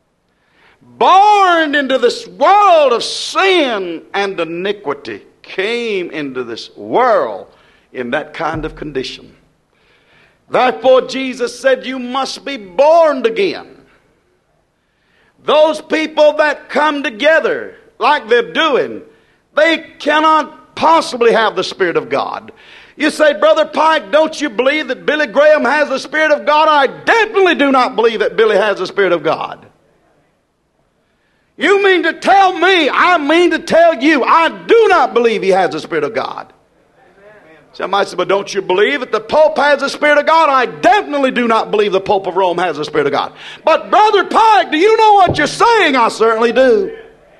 Speaker 1: Born into this world of sin and iniquity, came into this world in that kind of condition. Therefore Jesus said, you must be born again. Those people that come together like they're doing, they cannot possibly have the Spirit of God. You say, Brother Pike, don't you believe that Billy Graham has the Spirit of God? I definitely do not believe that Billy has the Spirit of God. You mean to tell me, I mean to tell you, I do not believe he has the Spirit of God. Somebody said, but don't you believe that the Pope has the Spirit of God? I definitely do not believe the Pope of Rome has the Spirit of God. But Brother Pike, do you know what you're saying? I certainly do.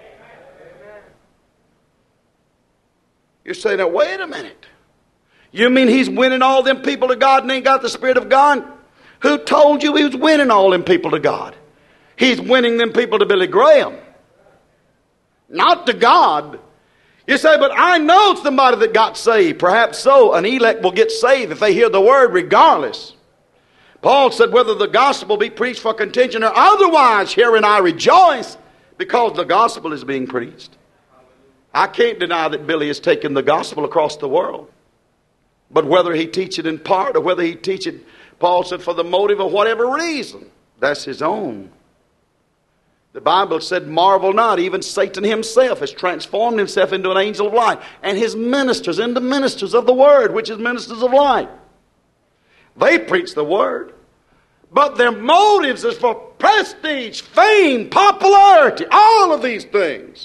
Speaker 1: You're saying, now wait a minute. You mean he's winning all them people to God and ain't got the Spirit of God? Who told you he was winning all them people to God? He's winning them people to Billy Graham. Not to God. You say, but I know somebody that got saved. Perhaps so. An elect will get saved if they hear the word regardless. Paul said, whether the gospel be preached for contention or otherwise, herein I rejoice, because the gospel is being preached. I can't deny that Billy has taken the gospel across the world. But whether he teach it in part or whether he teach it, Paul said, for the motive of whatever reason, that's his own. The Bible said, marvel not, even Satan himself has transformed himself into an angel of light, and his ministers into ministers of the word, which is ministers of light. They preach the word, but their motives is for prestige, fame, popularity, all of these things.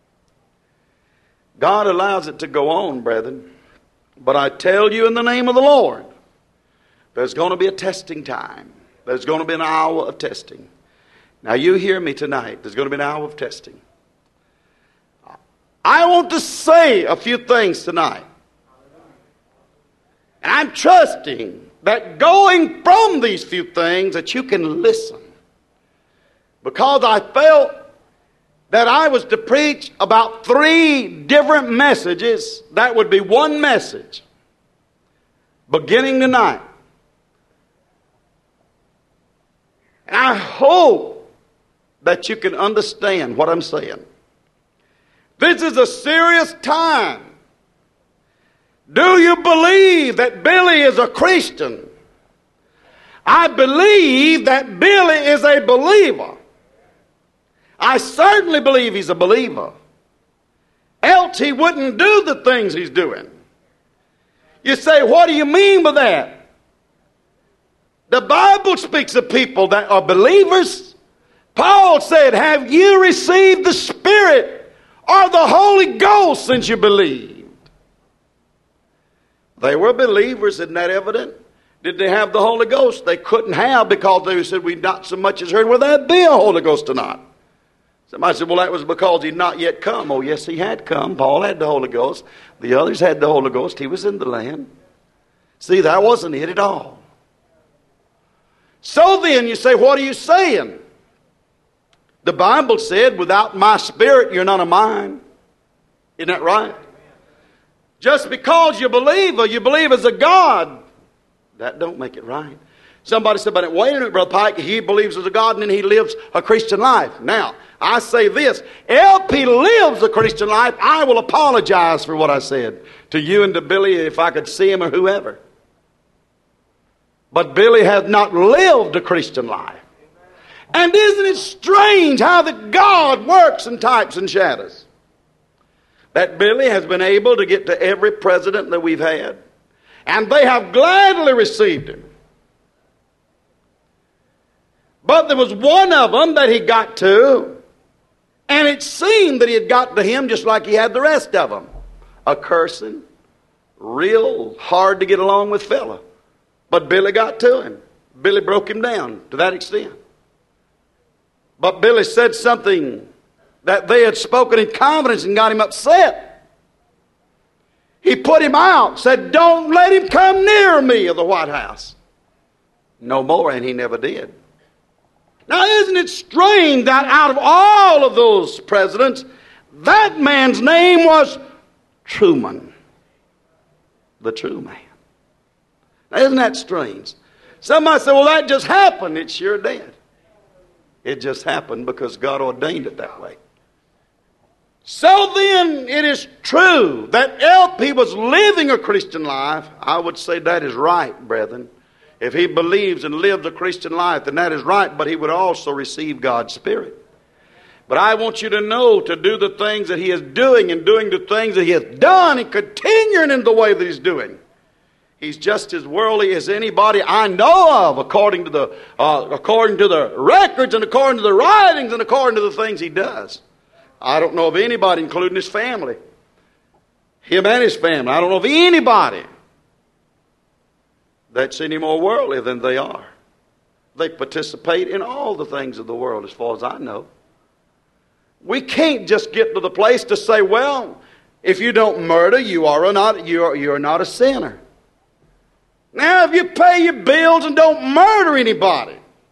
Speaker 1: God allows it to go on, brethren. But I tell you in the name of the Lord, there's going to be a testing time. There's going to be an hour of testing. Now you hear me tonight. There's going to be an hour of testing. I want to say a few things tonight. And I'm trusting that going from these few things that you can listen. Because I felt that I was to preach about 3 different messages, that would be one message, beginning tonight. And I hope that you can understand what I'm saying. This is a serious time. Do you believe that Billy is a Christian? I believe that Billy is a believer. I certainly believe he's a believer. Else he wouldn't do the things he's doing. You say, what do you mean by that? The Bible speaks of people that are believers. Paul said, have you received the Spirit or the Holy Ghost since you believed? They were believers, isn't that evident? Did they have the Holy Ghost? They couldn't have, because they said, we not so much as heard, will there be a Holy Ghost or not? Somebody said, well, that was because he'd not yet come. Oh, yes, he had come. Paul had the Holy Ghost. The others had the Holy Ghost. He was in the land. See, that wasn't it at all. So then, you say, what are you saying? The Bible said, without my Spirit, you're none of mine. Isn't that right? Just because you believe as a God, that don't make it right. Somebody said, but wait a minute, Brother Pike, he believes as a God and then he lives a Christian life. Now, I say this, if he lives a Christian life, I will apologize for what I said to you and to Billy if I could see him or whoever. But Billy has not lived a Christian life. And isn't it strange how that God works in types and shadows? That Billy has been able to get to every president that we've had. And they have gladly received him. But there was one of them that he got to, and it seemed that he had got to him just like he had the rest of them. A cursing, real hard to get along with fella. But Billy got to him. Billy broke him down to that extent. But Billy said something that they had spoken in confidence and got him upset. He put him out, said, don't let him come near me of the White House. No more, and he never did. Now, isn't it strange that out of all of those presidents, that man's name was Truman, the true man. Now, isn't that strange? Somebody said, well, that just happened. It sure did. It just happened because God ordained it that way. So then, it is true that if he was living a Christian life, I would say that is right, brethren. If he believes and lives a Christian life, then that is right, but he would also receive God's Spirit. But I want you to know, to do the things that he is doing and doing the things that he has done and continuing in the way that he's doing. He's just as worldly as anybody I know of, according to the records and according to the writings and according to the things he does. I don't know of anybody, including his family, him and his family. I don't know of anybody that's any more worldly than they are. They participate in all the things of the world, as far as I know. We can't just get to the place to say, well, if you don't murder, you're not a sinner. Now, if you pay your bills and don't murder anybody,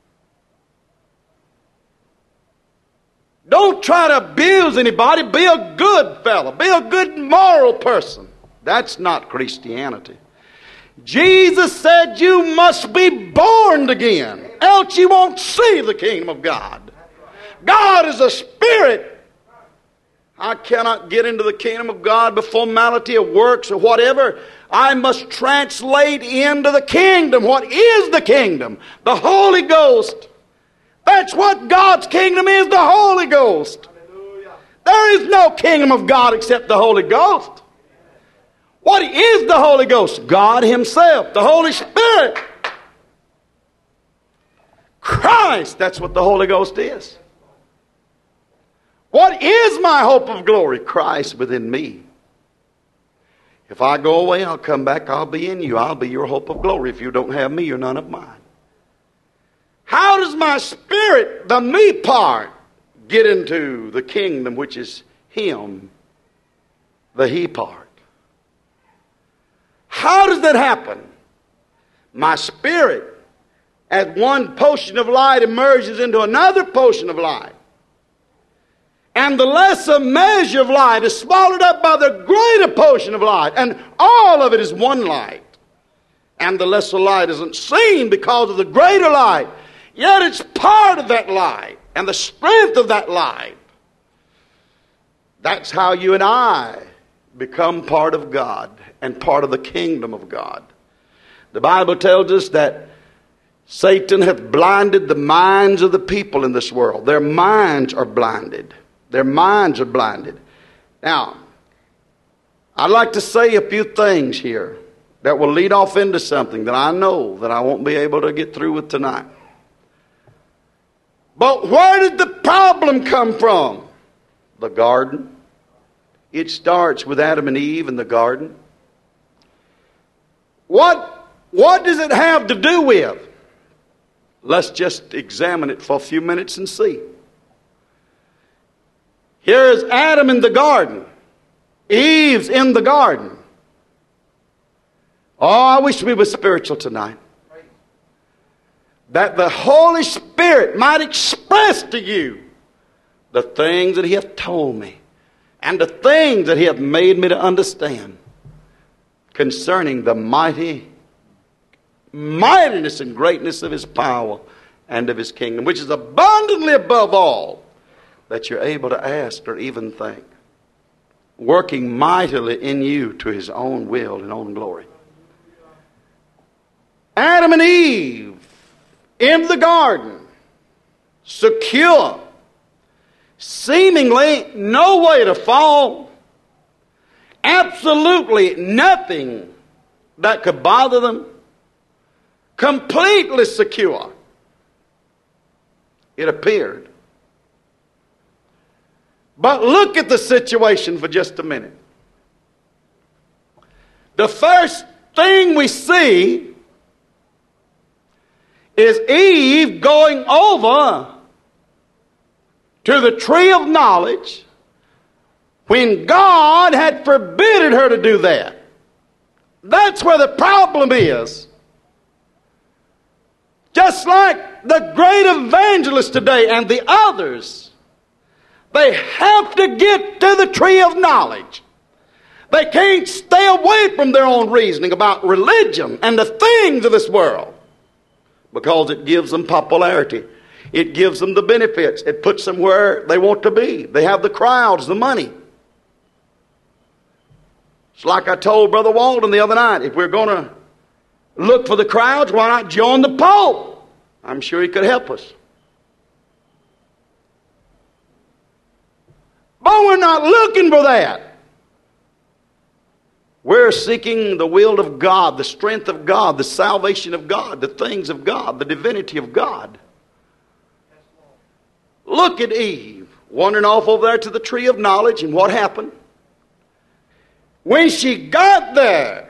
Speaker 1: don't try to abuse anybody, be a good fellow, be a good moral person. That's not Christianity. Jesus said you must be born again, else you won't see the kingdom of God. God is a spirit. I cannot get into the kingdom of God by formality of works or whatever. I must translate into the kingdom. What is the kingdom? The Holy Ghost. That's what God's kingdom is, the Holy Ghost. There is no kingdom of God except the Holy Ghost. What is the Holy Ghost? God Himself, the Holy Spirit. Christ, that's what the Holy Ghost is. What is my hope of glory? Christ within me. If I go away, I'll come back, I'll be in you. I'll be your hope of glory. If you don't have me, you're none of mine. How does my spirit, the me part, get into the kingdom which is Him, the He part? How does that happen? My spirit, as one portion of light emerges into another portion of light, And the lesser measure of light is swallowed up by the greater portion of light. And all of it is one light. And the lesser light isn't seen because of the greater light. Yet it's part of that light and the strength of that light. That's how you and I become part of God and part of the kingdom of God. The Bible tells us that Satan hath blinded the minds of the people in this world. Their minds are blinded. Their minds are blinded. Now, I'd like to say a few things here that will lead off into something that I know that I won't be able to get through with tonight. But where did the problem come from? The garden. It starts with Adam and Eve in the garden. What does it have to do with? Let's just examine it for a few minutes and see. Here is Adam in the garden. Eve's in the garden. Oh, I wish we were spiritual tonight. That the Holy Spirit might express to you the things that He hath told me and the things that He hath made me to understand concerning the mightiness and greatness of His power and of His kingdom, which is abundantly above all that you're able to ask or even think, working mightily in you to His own will and own glory. Adam and Eve in the garden, secure, seemingly no way to fall, absolutely nothing that could bother them, completely secure. It appeared. But look at the situation for just a minute. The first thing we see is Eve going over to the tree of knowledge when God had forbidden her to do that. That's where the problem is. Just like the great evangelists today and the others, they have to get to the tree of knowledge. They can't stay away from their own reasoning about religion and the things of this world because it gives them popularity. It gives them the benefits. It puts them where they want to be. They have the crowds, the money. It's like I told Brother Walden the other night, if we're going to look for the crowds, why not join the Pope? I'm sure he could help us. But we're not looking for that. We're seeking the will of God, the strength of God, the salvation of God, the things of God, the divinity of God. Look at Eve wandering off over there to the tree of knowledge, and what happened? When she got there,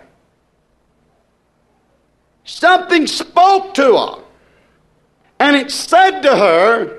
Speaker 1: something spoke to her, and it said to her,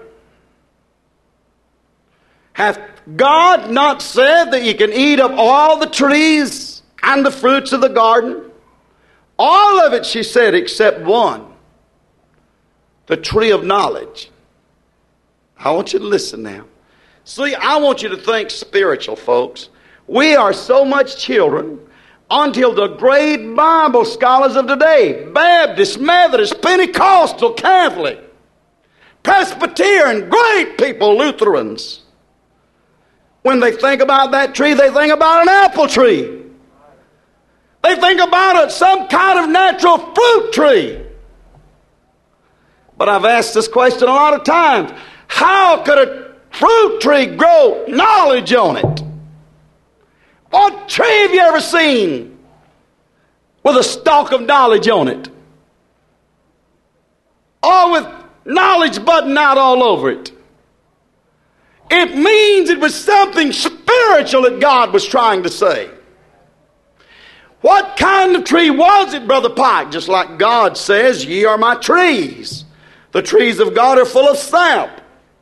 Speaker 1: hath God not said that you can eat of all the trees and the fruits of the garden? All of it, she said, except one, the tree of knowledge. I want you to listen now. See, I want you to think spiritual, folks. We are so much children until the great Bible scholars of today, Baptist, Methodist, Pentecostal, Catholic, Presbyterian, great people, Lutherans, when they think about that tree, they think about an apple tree. They think about some kind of natural fruit tree. But I've asked this question a lot of times. How could a fruit tree grow knowledge on it? What tree have you ever seen with a stalk of knowledge on it? Or with knowledge button out all over it? It means it was something spiritual that God was trying to say. What kind of tree was it, Brother Pike? Just like God says, ye are my trees. The trees of God are full of sap.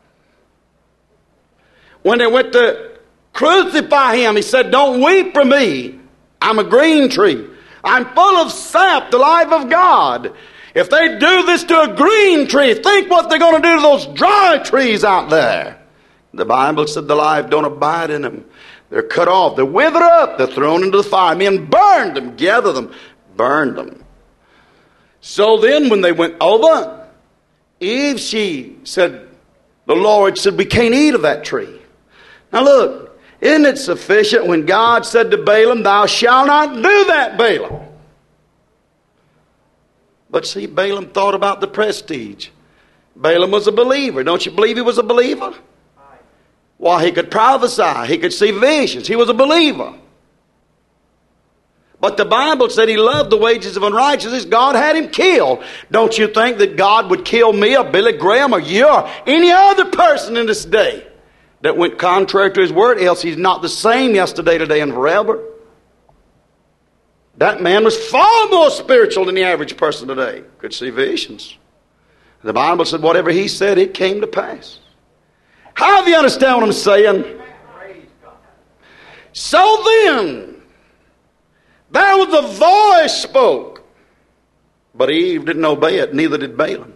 Speaker 1: When they went to crucify him, he said, don't weep for me. I'm a green tree. I'm full of sap, the life of God. If they do this to a green tree, think what they're going to do to those dry trees out there. The Bible said the life don't abide in them. They're cut off. They're withered up. They're thrown into the fire. Men burned them, gathered them, burned them. So then when they went over, Eve, she said, the Lord said, we can't eat of that tree. Now look, isn't it sufficient when God said to Balaam, thou shalt not do that, Balaam? But see, Balaam thought about the prestige. Balaam was a believer. Don't you believe he was a believer? Why, he could prophesy. He could see visions. He was a believer. But the Bible said he loved the wages of unrighteousness. God had him killed. Don't you think that God would kill me or Billy Graham or you or any other person in this day that went contrary to his word? Else he's not the same yesterday, today, and forever. That man was far more spiritual than the average person today. Could see visions. The Bible said whatever he said, it came to pass. How do you understand what I'm saying? So then, there was a voice spoke. But Eve didn't obey it, neither did Balaam.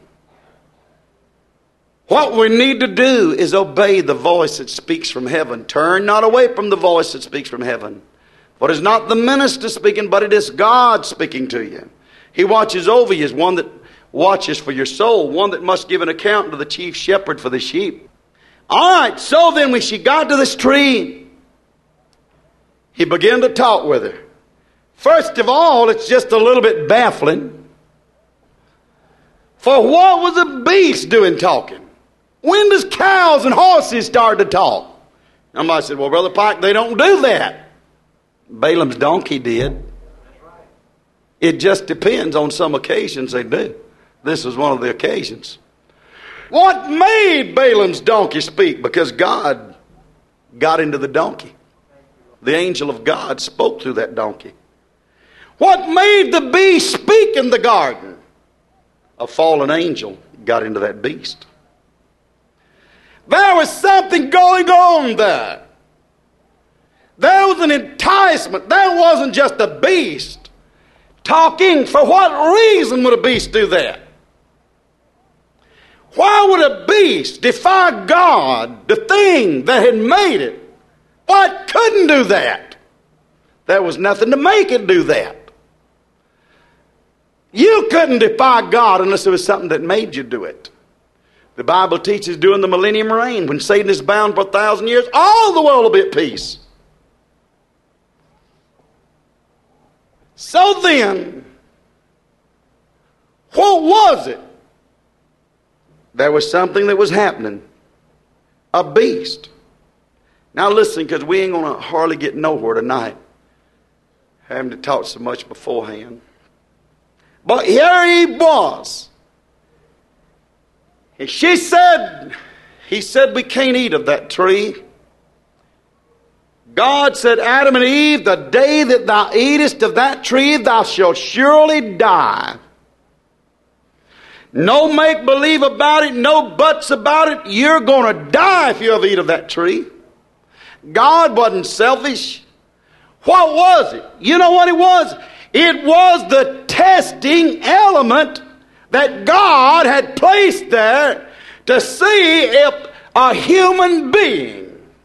Speaker 1: What we need to do is obey the voice that speaks from heaven. Turn not away from the voice that speaks from heaven. For it is not the minister speaking, but it is God speaking to you. He watches over you as one that watches for your soul, one that must give an account to the chief shepherd for the sheep. All right, so then when she got to this tree, he began to talk with her. First of all, it's just a little bit baffling. For what was a beast doing talking? When does cows and horses start to talk? Somebody said, well, Brother Pike, they don't do that. Balaam's donkey did. It just depends. On some occasions they do. This was one of the occasions. What made Balaam's donkey speak? Because God got into the donkey. The angel of God spoke through that donkey. What made the beast speak in the garden? A fallen angel got into that beast. There was something going on there. There was an enticement. There wasn't just a beast talking. For what reason would a beast do that? Why would a beast defy God, the thing that had made it? What couldn't do that? There was nothing to make it do that. You couldn't defy God unless there was something that made you do it. The Bible teaches during the millennium reign, when Satan is bound for 1,000 years, all the world will be at peace. So then, what was it? There was something that was happening. A beast. Now listen, because we ain't going to hardly get nowhere tonight, having to talk so much beforehand. But here he was. And he said, we can't eat of that tree. God said, Adam and Eve, the day that thou eatest of that tree, thou shalt surely die. No make-believe about it, no buts about it. You're going to die if you ever eat of that tree. God wasn't selfish. What was it? You know what it was? It was the testing element that God had placed there to see if a human being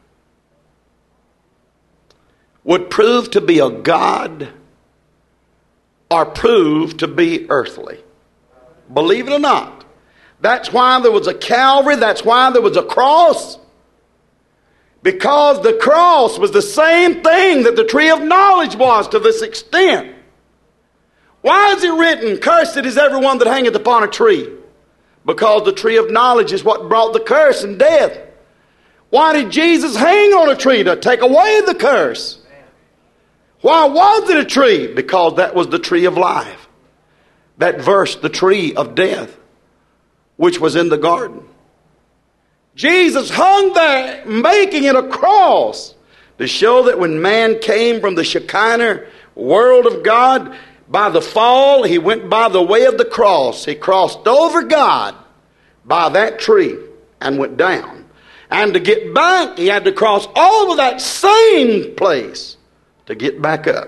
Speaker 1: would prove to be a God or prove to be earthly. Believe it or not. That's why there was a Calvary. That's why there was a cross. Because the cross was the same thing that the tree of knowledge was to this extent. Why is it written, cursed is everyone that hangeth upon a tree? Because the tree of knowledge is what brought the curse and death. Why did Jesus hang on a tree? To take away the curse. Why was it a tree? Because that was the tree of life. That verse, the tree of death, which was in the garden. Jesus hung there, making it a cross to show that when man came from the Shekinah world of God, by the fall, he went by the way of the cross. He crossed over God by that tree and went down. And to get back, he had to cross over that same place to get back up.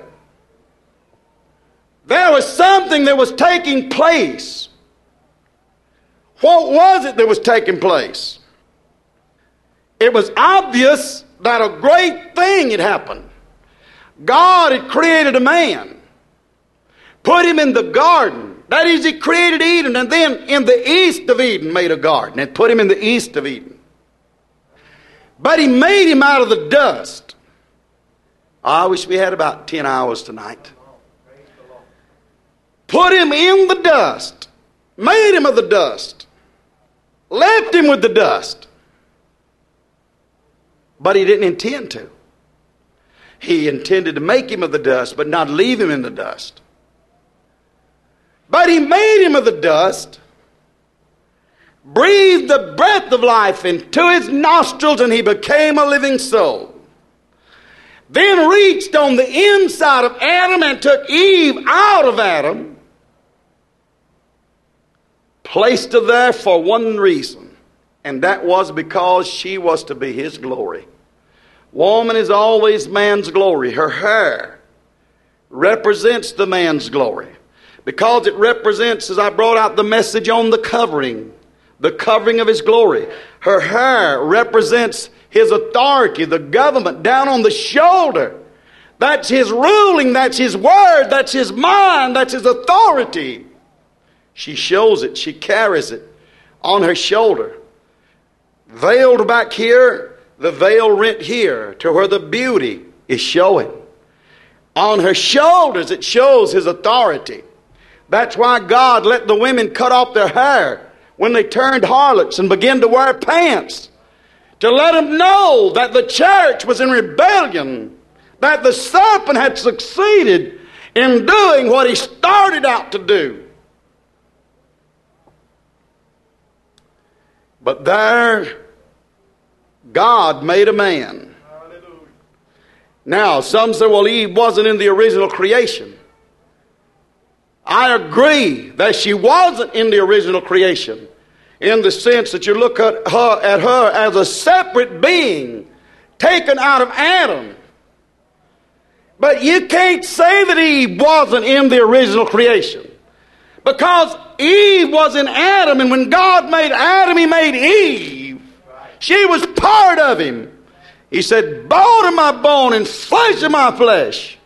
Speaker 1: There was something that was taking place. What was it that was taking place? it was obvious that a great thing had happened. God had created a man, put him in the garden. That is, he created Eden, and then in the east of Eden made a garden and put him in the east of Eden. But he made him out of the dust. I wish we had about 10 hours tonight. Put him in the dust, made him of the dust, left him with the dust. But he didn't intend to. He intended to make him of the dust, but not leave him in the dust. But he made him of the dust, breathed the breath of life into his nostrils, and he became a living soul. Then reached on the inside of Adam and took Eve out of Adam, placed her there for one reason, and that was because she was to be his glory. Woman is always man's glory. Her hair represents the man's glory, because it represents, as I brought out the message on the covering of his glory. Her hair represents his authority, the government down on the shoulder. That's his ruling, that's his word, that's his mind, that's his authority. She shows it, she carries it on her shoulder. Veiled back here, the veil rent here to where the beauty is showing. On her shoulders it shows his authority. That's why God let the women cut off their hair when they turned harlots and began to wear pants, to let them know that the church was in rebellion, that the serpent had succeeded in doing what he started out to do. But there, God made a man. Now, some say, well, Eve wasn't in the original creation. I agree that she wasn't in the original creation, in the sense that you look at her as a separate being taken out of Adam. But you can't say that Eve wasn't in the original creation, because Eve was in Adam, and when God made Adam, he made Eve. She was part of him. He said, bone of my bone and flesh of my flesh.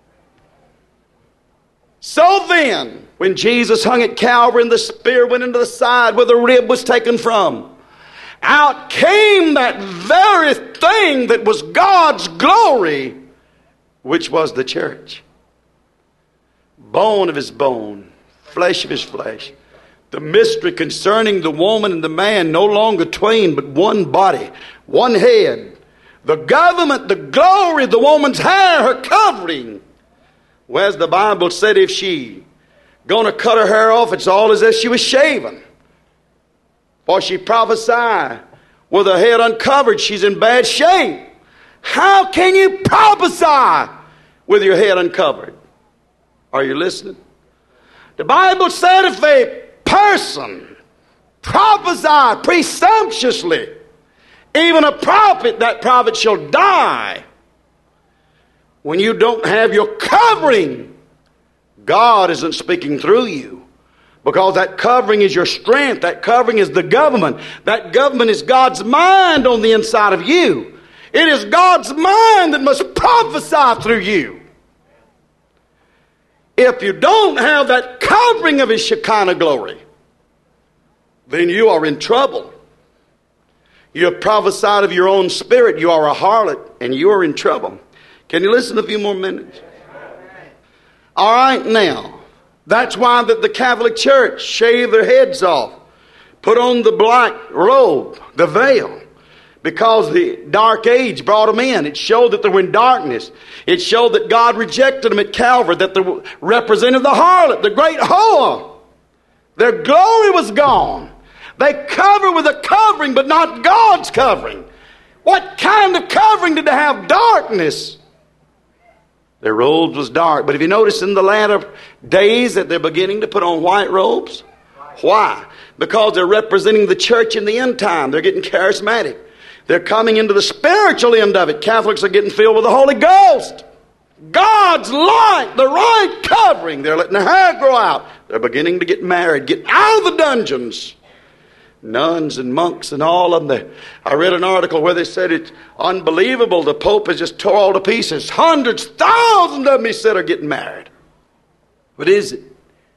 Speaker 1: So then, when Jesus hung at Calvary and the spear went into the side where the rib was taken from, out came that very thing that was God's glory, which was the church. Bone of his bone, flesh of his flesh. The mystery concerning the woman and the man, no longer twain, but one body, one head. The government, the glory, the woman's hair, her covering. Whereas the Bible said if she going to cut her hair off, it's all as if she was shaven. For she prophesied with her head uncovered, she's in bad shape. How can you prophesy with your head uncovered? Are you listening? The Bible said if a person prophesy presumptuously, even a prophet, that prophet shall die. When you don't have your covering, God isn't speaking through you, because that covering is your strength. That covering is the government. That government is God's mind on the inside of you. It is God's mind that must prophesy through you. If you don't have that covering of his Shekinah glory, then you are in trouble. You have prophesied of your own spirit. You are a harlot, and you are in trouble. Can you listen a few more minutes? All right, now, that's why that the Catholic Church shaved their heads off, put on the black robe, the veil, because the dark age brought them in. It showed that they were in darkness. It showed that God rejected them at Calvary, that they represented the harlot, the great whore. Their glory was gone. They cover with a covering, but not God's covering. What kind of covering did they have? Darkness. Their robes was dark. But if you notice in the latter days that they're beginning to put on white robes. Why? Because they're representing the church in the end time. They're getting charismatic. They're coming into the spiritual end of it. Catholics are getting filled with the Holy Ghost. God's light, the right covering. They're letting their hair grow out. They're beginning to get married, get out of the dungeons. nuns and monks and all of them. I read an article where they said it's unbelievable. The Pope has just tore all to pieces. Hundreds, thousands of them, he said, are getting married. What is it?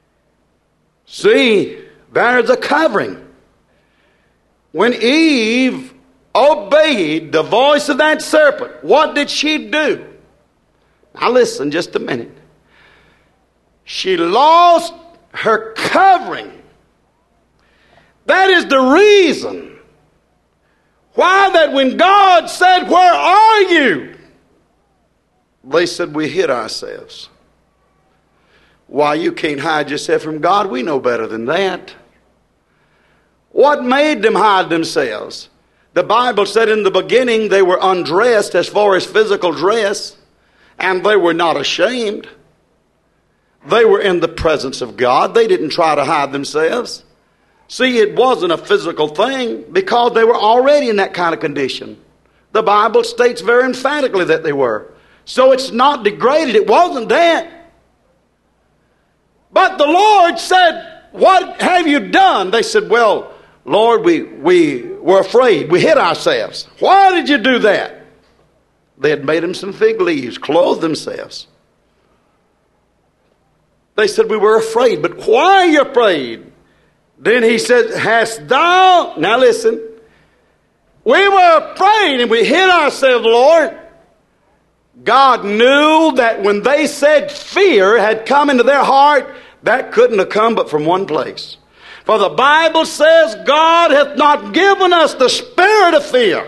Speaker 1: See, there's a covering. When Eve obeyed the voice of that serpent, what did she do? Now listen just a minute. She lost her covering. That is the reason why that when God said, "Where are you?" they said, "We hid ourselves." Why, you can't hide yourself from God. We know better than that. What made them hide themselves? The Bible said in the beginning they were undressed as far as physical dress, and they were not ashamed. They were in the presence of God. They didn't try to hide themselves. See, it wasn't a physical thing because they were already in that kind of condition. The Bible states very emphatically that they were. So it's not degraded. It wasn't that. But the Lord said, "What have you done?" They said, "Well, Lord, we were afraid. We hid ourselves." "Why did you do that?" They had made them some fig leaves, clothed themselves. They said, "We were afraid." "But why are you afraid?" Then he said, "Hast thou..." Now listen. "We were afraid and we hid ourselves, Lord." God knew that when they said fear had come into their heart, that couldn't have come but from one place. For the Bible says, God hath not given us the spirit of fear.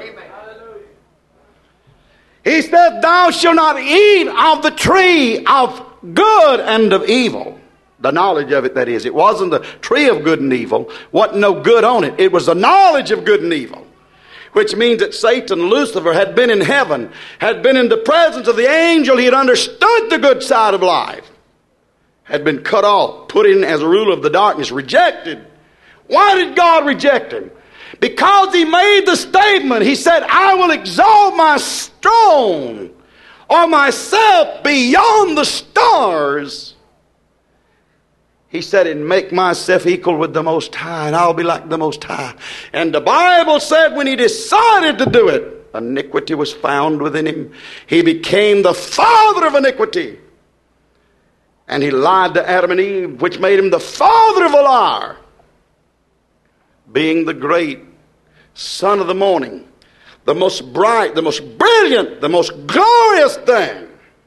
Speaker 1: He said, "Thou shalt not eat of the tree of good and of evil." The knowledge of it, that is. It wasn't the tree of good and evil. Wasn't no good on it. It was the knowledge of good and evil. Which means that Satan, Lucifer, had been in heaven, had been in the presence of the angel. He had understood the good side of life. Had been cut off, put in as a ruler of the darkness, rejected. Why did God reject him? Because he made the statement. He said, "I will exalt my throne or myself beyond the stars." He said, "And make myself equal with the Most High, and I'll be like the Most High." And the Bible said when he decided to do it, iniquity was found within him. He became the father of iniquity. And he lied to Adam and Eve, which made him the father of a liar. Being the great son of the morning, the most bright, the most brilliant, the most glorious thing.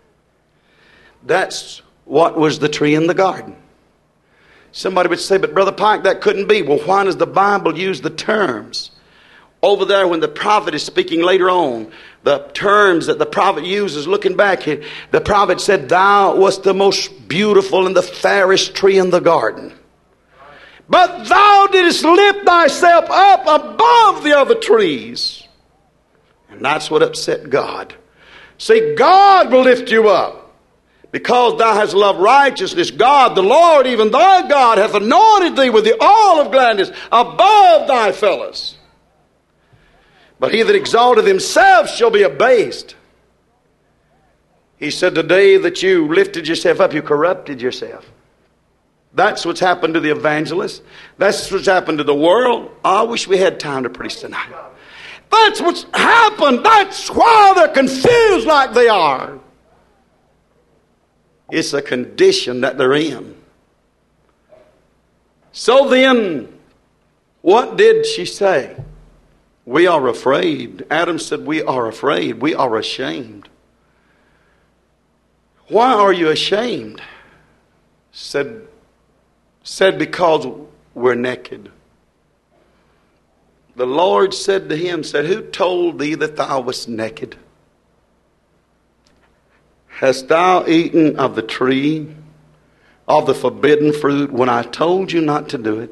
Speaker 1: That's what was the tree in the garden. Somebody would say, "But Brother Pike, that couldn't be." Well, why does the Bible use the terms? Over there when the prophet is speaking later on, the terms that the prophet uses looking back, the prophet said, "Thou wast the most beautiful and the fairest tree in the garden. But thou didst lift thyself up above the other trees." And that's what upset God. See, God will lift you up. Because thou hast loved righteousness, God, the Lord, even thy God, hath anointed thee with the oil of gladness above thy fellows. But he that exalteth himself shall be abased. He said, the day that you lifted yourself up, you corrupted yourself. That's what's happened to the evangelists. That's what's happened to the world. I wish we had time to preach tonight. That's what's happened. That's why they're confused like they are. It's a condition that they're in. So then, what did she say? We are afraid. Adam said, "We are afraid. We are ashamed." Why are you ashamed? Said, "Because we're naked." The Lord said to him, "Who told thee that thou wast naked? Hast thou eaten of the tree of the forbidden fruit when I told you not to do it?"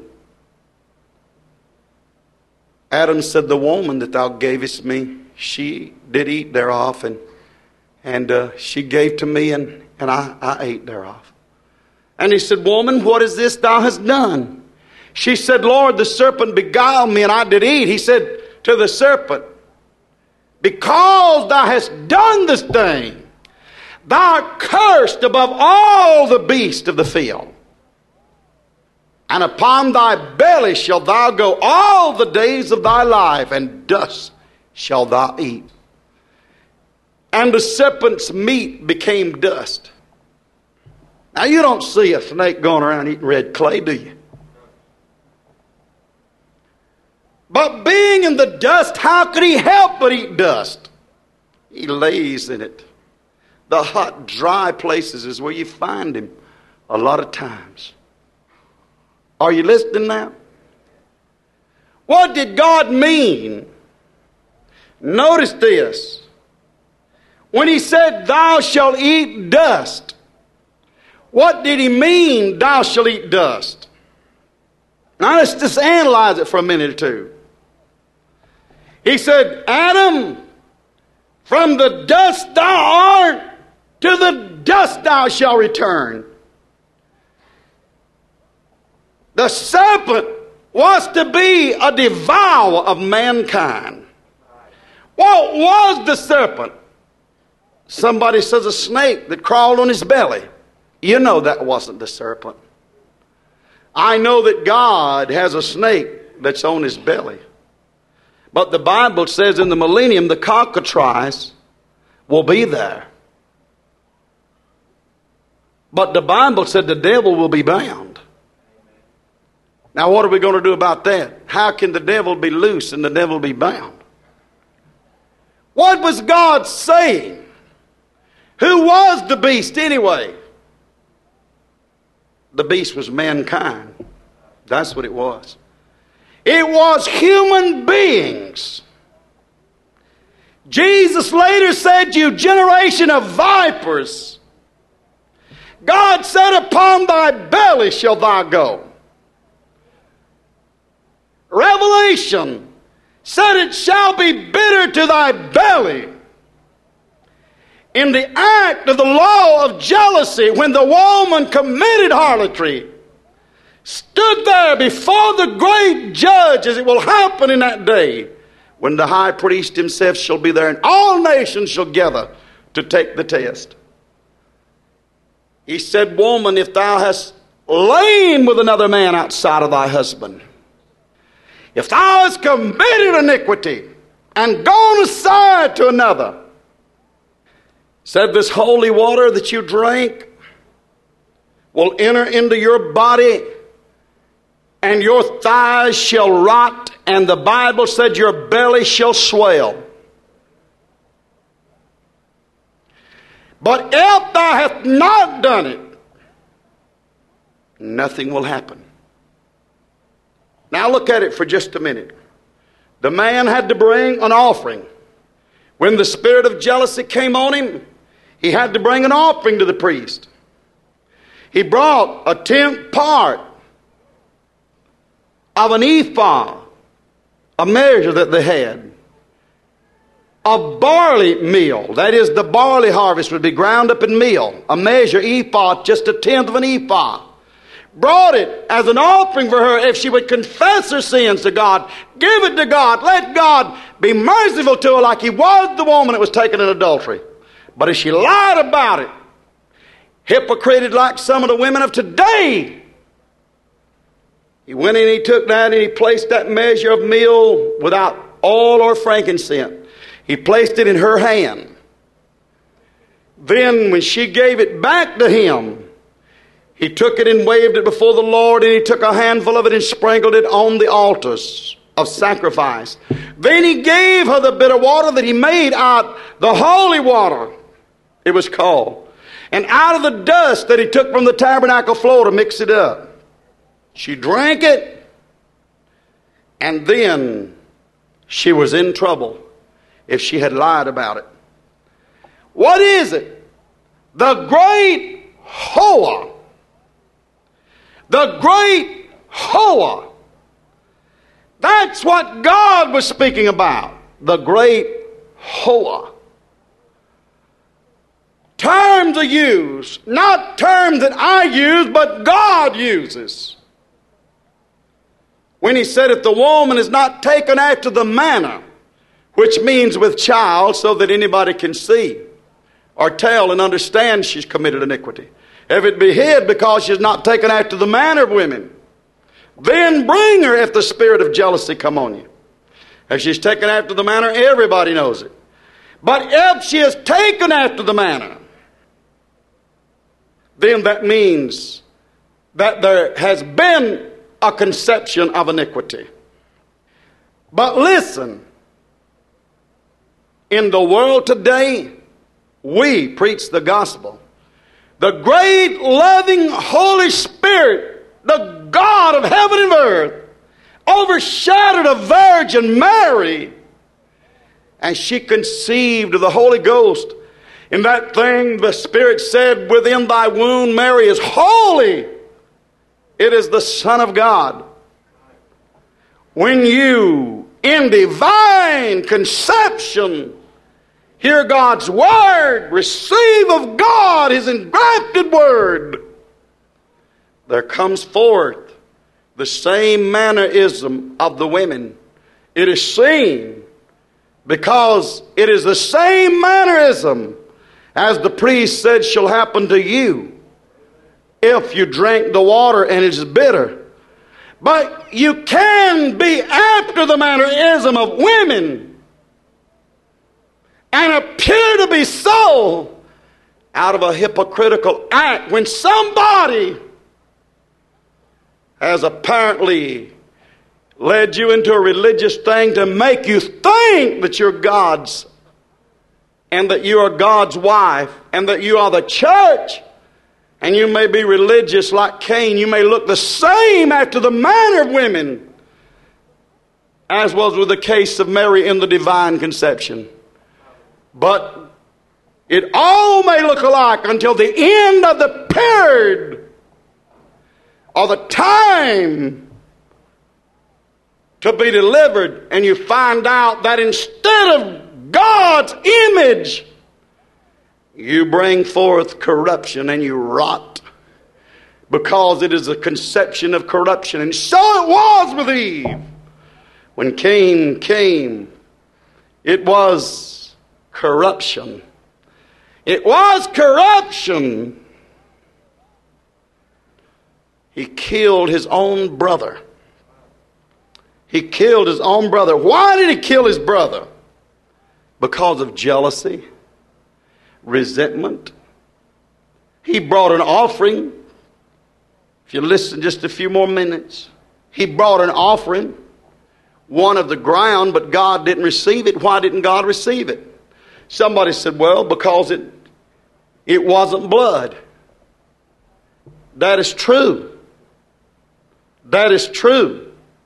Speaker 1: Adam said, "The woman that thou gavest me, she did eat thereof, and she gave to me, and I ate thereof." And he said, "Woman, what is this thou hast done?" She said, "Lord, the serpent beguiled me, and I did eat." He said to the serpent, "Because thou hast done this thing, thou art cursed above all the beasts of the field." and upon thy belly shalt thou go all the days of thy life, and dust shalt thou eat. And the serpent's meat became dust. Now you don't see a snake going around eating red clay, do you? But being in the dust, how could he help but eat dust? He lays in it. The hot, dry places is where you find him a lot of times. Are you listening now? What did God mean? Notice this. When he said, thou shalt eat dust, what did he mean, thou shalt eat dust? Now let's just analyze it for a minute or two. He said, Adam, from the dust thou art, to the dust thou shalt return. The serpent was to be a devourer of mankind. What was the serpent? Somebody says a snake that crawled on his belly. You know that wasn't the serpent. I know that God has a snake that's on his belly. But the Bible says in the millennium the cockatrice will be there. But the Bible said the devil will be bound. Now what are we going to do about that? How can the devil be loose and the devil be bound? What was God saying? Who was the beast anyway? The beast was mankind. That's what it was. It was human beings. Jesus later said, you generation of vipers, God said, upon thy belly shall thou go. Revelation said, it shall be bitter to thy belly. In the act of the law of jealousy, when the woman committed harlotry, stood there before the great judge, as it will happen in that day, when the high priest himself shall be there, and all nations shall gather to take the test. He said, woman, if thou hast lain with another man outside of thy husband, if thou hast committed iniquity and gone aside to another, said this holy water that you drink will enter into your body, and your thighs shall rot, and the Bible said your belly shall swell. But if thou hast not done it, nothing will happen. Now look at it for just a minute. The man had to bring an offering. When the spirit of jealousy came on him, he had to bring an offering to the priest. He brought a 10th part of an ephah, a measure that they had, of barley meal. That is, the barley harvest would be ground up in meal. A measure, ephah, just a 10th of an ephah. Brought it as an offering for her if she would confess her sins to God. Give it to God. Let God be merciful to her like he was the woman that was taken in adultery. But if she lied about it, hypocrited like some of the women of today, he went in and he took that and he placed that measure of meal without oil or frankincense. He placed it in her hand. Then when she gave it back to him, he took it and waved it before the Lord, and he took a handful of it and sprinkled it on the altars of sacrifice. Then he gave her the bitter water that he made out, the holy water, it was called. And out of the dust that he took from the tabernacle floor to mix it up. She drank it, and then she was in trouble if she had lied about it. What is it? The great whore. The great whore. That's what God was speaking about. The great whore. Terms are used, not terms that I use, but God uses. When he said, if the woman is not taken after the manner, which means with child, so that anybody can see or tell and understand she's committed iniquity. If it be hid because she's not taken after the manner of women, Then bring her if the spirit of jealousy come on you. If she's taken after the manner, everybody knows it. But if she is taken after the manner, then that means that there has been a conception of iniquity. But listen, in the world today, we preach the gospel. The great, loving Holy Spirit, the God of heaven and earth, overshadowed a Virgin Mary, and she conceived of the Holy Ghost. In that thing, the Spirit said, within thy womb, Mary is holy. It is the Son of God. When you, in divine conception, hear God's word, receive of God His engrafted word, there comes forth the same mannerism of the women. It is seen because it is the same mannerism as the priest said shall happen to you if you drink the water and it is bitter. But you can be after the mannerism of women and appear to be so out of a hypocritical act when somebody has apparently led you into a religious thing to make you think that you're God's and that you are God's wife and that you are the church. And you may be religious like Cain. You may look the same after the manner of women as was with the case of Mary in the divine conception. But it all may look alike until the end of the period or the time to be delivered, and you find out that instead of God's image, you bring forth corruption and you rot, because it is a conception of corruption. And so it was with Eve. When Cain came, it was corruption. It was corruption. He killed his own brother. He killed his own brother. Why did he kill his brother? Because of jealousy, resentment. He brought an offering. If you listen just a few more minutes, he brought an offering, one of the ground, but God didn't receive it. Why didn't God receive it? Somebody said, well, because it wasn't blood. That is true. That is true.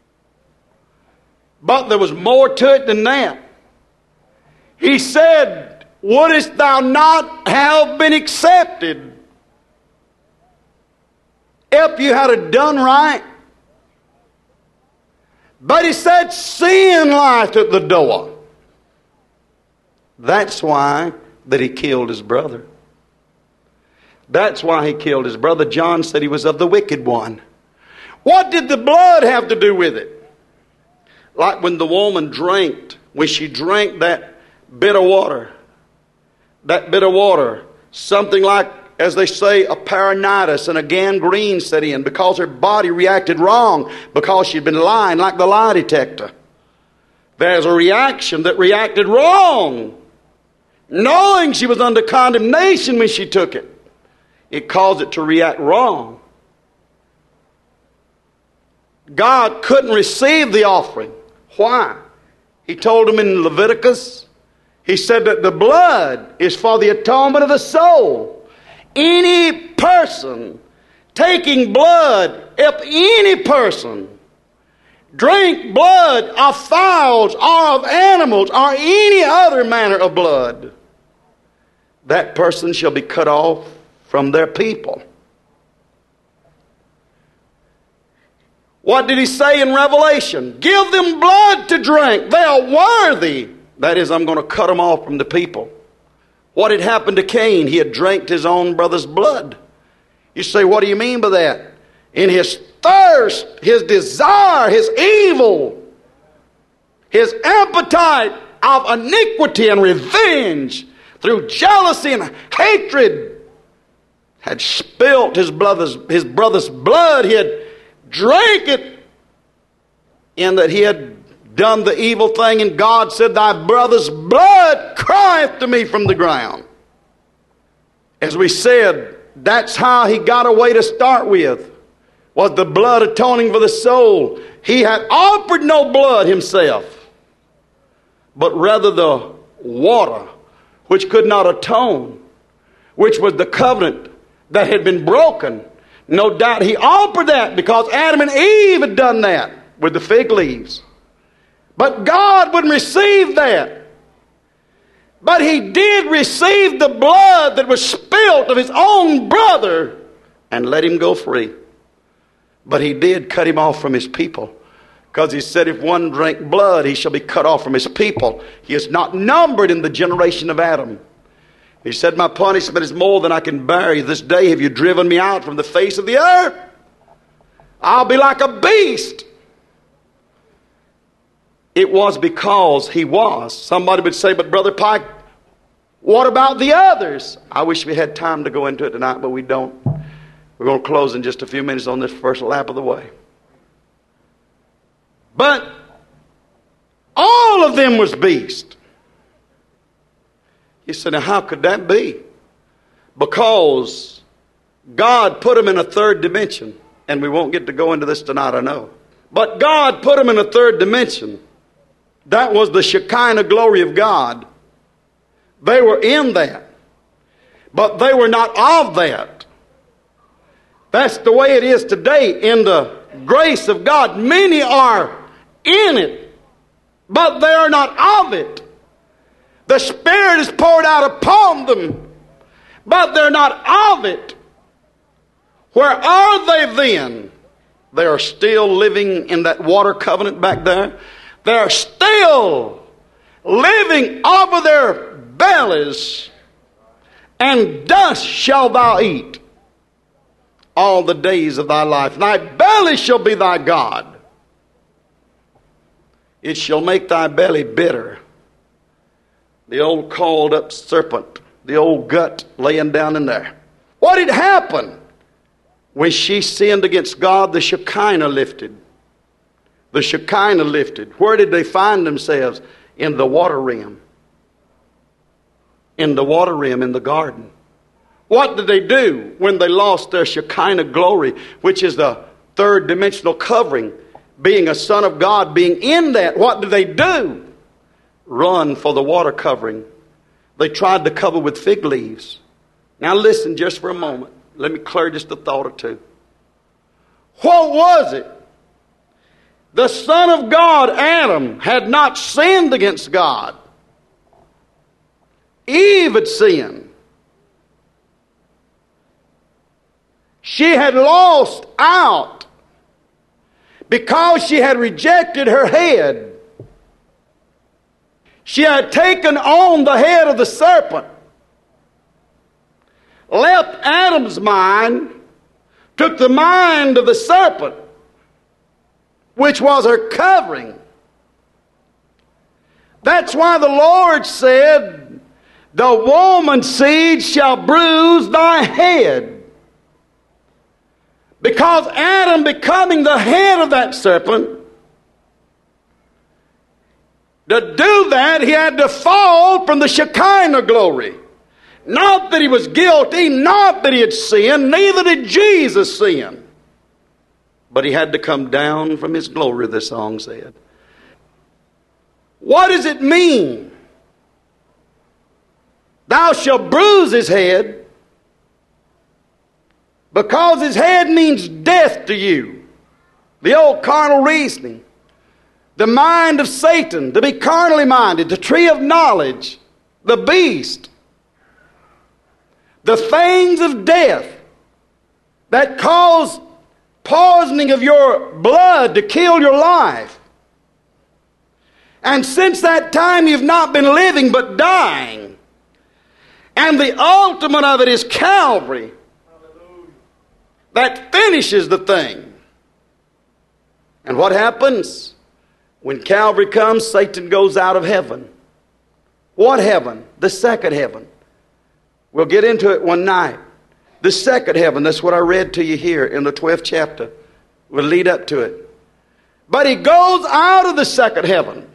Speaker 1: But there was more to it than that. He said, wouldest thou not have been accepted if you had done right? But he said, sin lieth at the door. That's why that he killed his brother. That's why he killed his brother. John said he was of the wicked one. What did the blood have to do with it? Like when the woman drank, when she drank that bitter water, something like, as they say, a peritonitis and a gangrene set in because her body reacted wrong, because she'd been lying like the lie detector. There's a reaction that reacted wrong, knowing she was under condemnation when she took it. It caused it to react wrong. God couldn't receive the offering. Why? He told him in Leviticus, he said that the blood is for the atonement of the soul. Any person taking blood, if any person drink blood of fowls or of animals or any other manner of blood, that person shall be cut off from their people. What did he say in Revelation? Give them blood to drink. They are worthy. That is, I'm going to cut them off from the people. What had happened to Cain? He had drank his own brother's blood. You say, what do you mean by that? In his thirst, his desire, his evil, his appetite of iniquity and revenge through jealousy and hatred, had spilt his brother's blood. He had drank it in that he had done the evil thing, and God said, thy brother's blood crieth to me from the ground. As we said, that's how he got away to start with, was the blood atoning for the soul. He had offered no blood himself, but rather the water, which could not atone, which was the covenant that had been broken. No doubt he offered that because Adam and Eve had done that with the fig leaves. But God wouldn't receive that. But he did receive the blood that was spilt of his own brother and let him go free. But he did cut him off from his people, because he said, if one drink blood, he shall be cut off from his people. He is not numbered in the generation of Adam. He said, my punishment is more than I can bear. This day have you driven me out from the face of the earth. I'll be like a beast. It was because he was. Somebody would say, but Brother Pike, what about the others? I wish we had time to go into it tonight, but we don't. We're going to close in just a few minutes on this first lap of the way. But all of them was beast. You said, now how could that be? Because God put them in a third dimension. And we won't get to go into this tonight, I know. But God put them in a third dimension. That was the Shekinah glory of God. They were in that. But they were not of that. That's the way it is today in the grace of God. Many are in it, but they are not of it. The Spirit is poured out upon them, but they're not of it. Where are they then? They are still living in that water covenant back there. They are still living off of their bellies, and dust shall thou eat all the days of thy life. Thy belly shall be thy God. It shall make thy belly bitter. The old coiled up serpent, the old gut laying down in there. What had happened? When she sinned against God, the Shekinah lifted. The Shekinah lifted. Where did they find themselves? In the water rim. In the water rim in the garden. What did they do when they lost their Shekinah glory, which is the third dimensional covering? Being a son of God, being in that, what did they do? Run for the water covering. They tried to cover with fig leaves. Now listen just for a moment. Let me clear just a thought or two. What was it? The Son of God, Adam, had not sinned against God. Eve had sinned. She had lost out because she had rejected her head. She had taken on the head of the serpent, left Adam's mind, took the mind of the serpent, which was her covering. That's why the Lord said, the woman's seed shall bruise thy head. Because Adam, becoming the head of that serpent, to do that, he had to fall from the Shekinah glory. Not that he was guilty, not that he had sinned, neither did Jesus sin. But he had to come down from his glory, the song said. What does it mean? Thou shalt bruise his head, because his head means death to you. The old carnal reasoning. The mind of Satan, to be carnally minded, the tree of knowledge, the beast, the things of death that cause poisoning of your blood to kill your life. And since that time you've not been living but dying. And the ultimate of it is Calvary. That finishes the thing. And what happens? When Calvary comes, Satan goes out of heaven. What heaven? The second heaven. We'll get into it one night. The second heaven, that's what I read to you here in the 12th chapter. We'll lead up to it. But he goes out of the second heaven.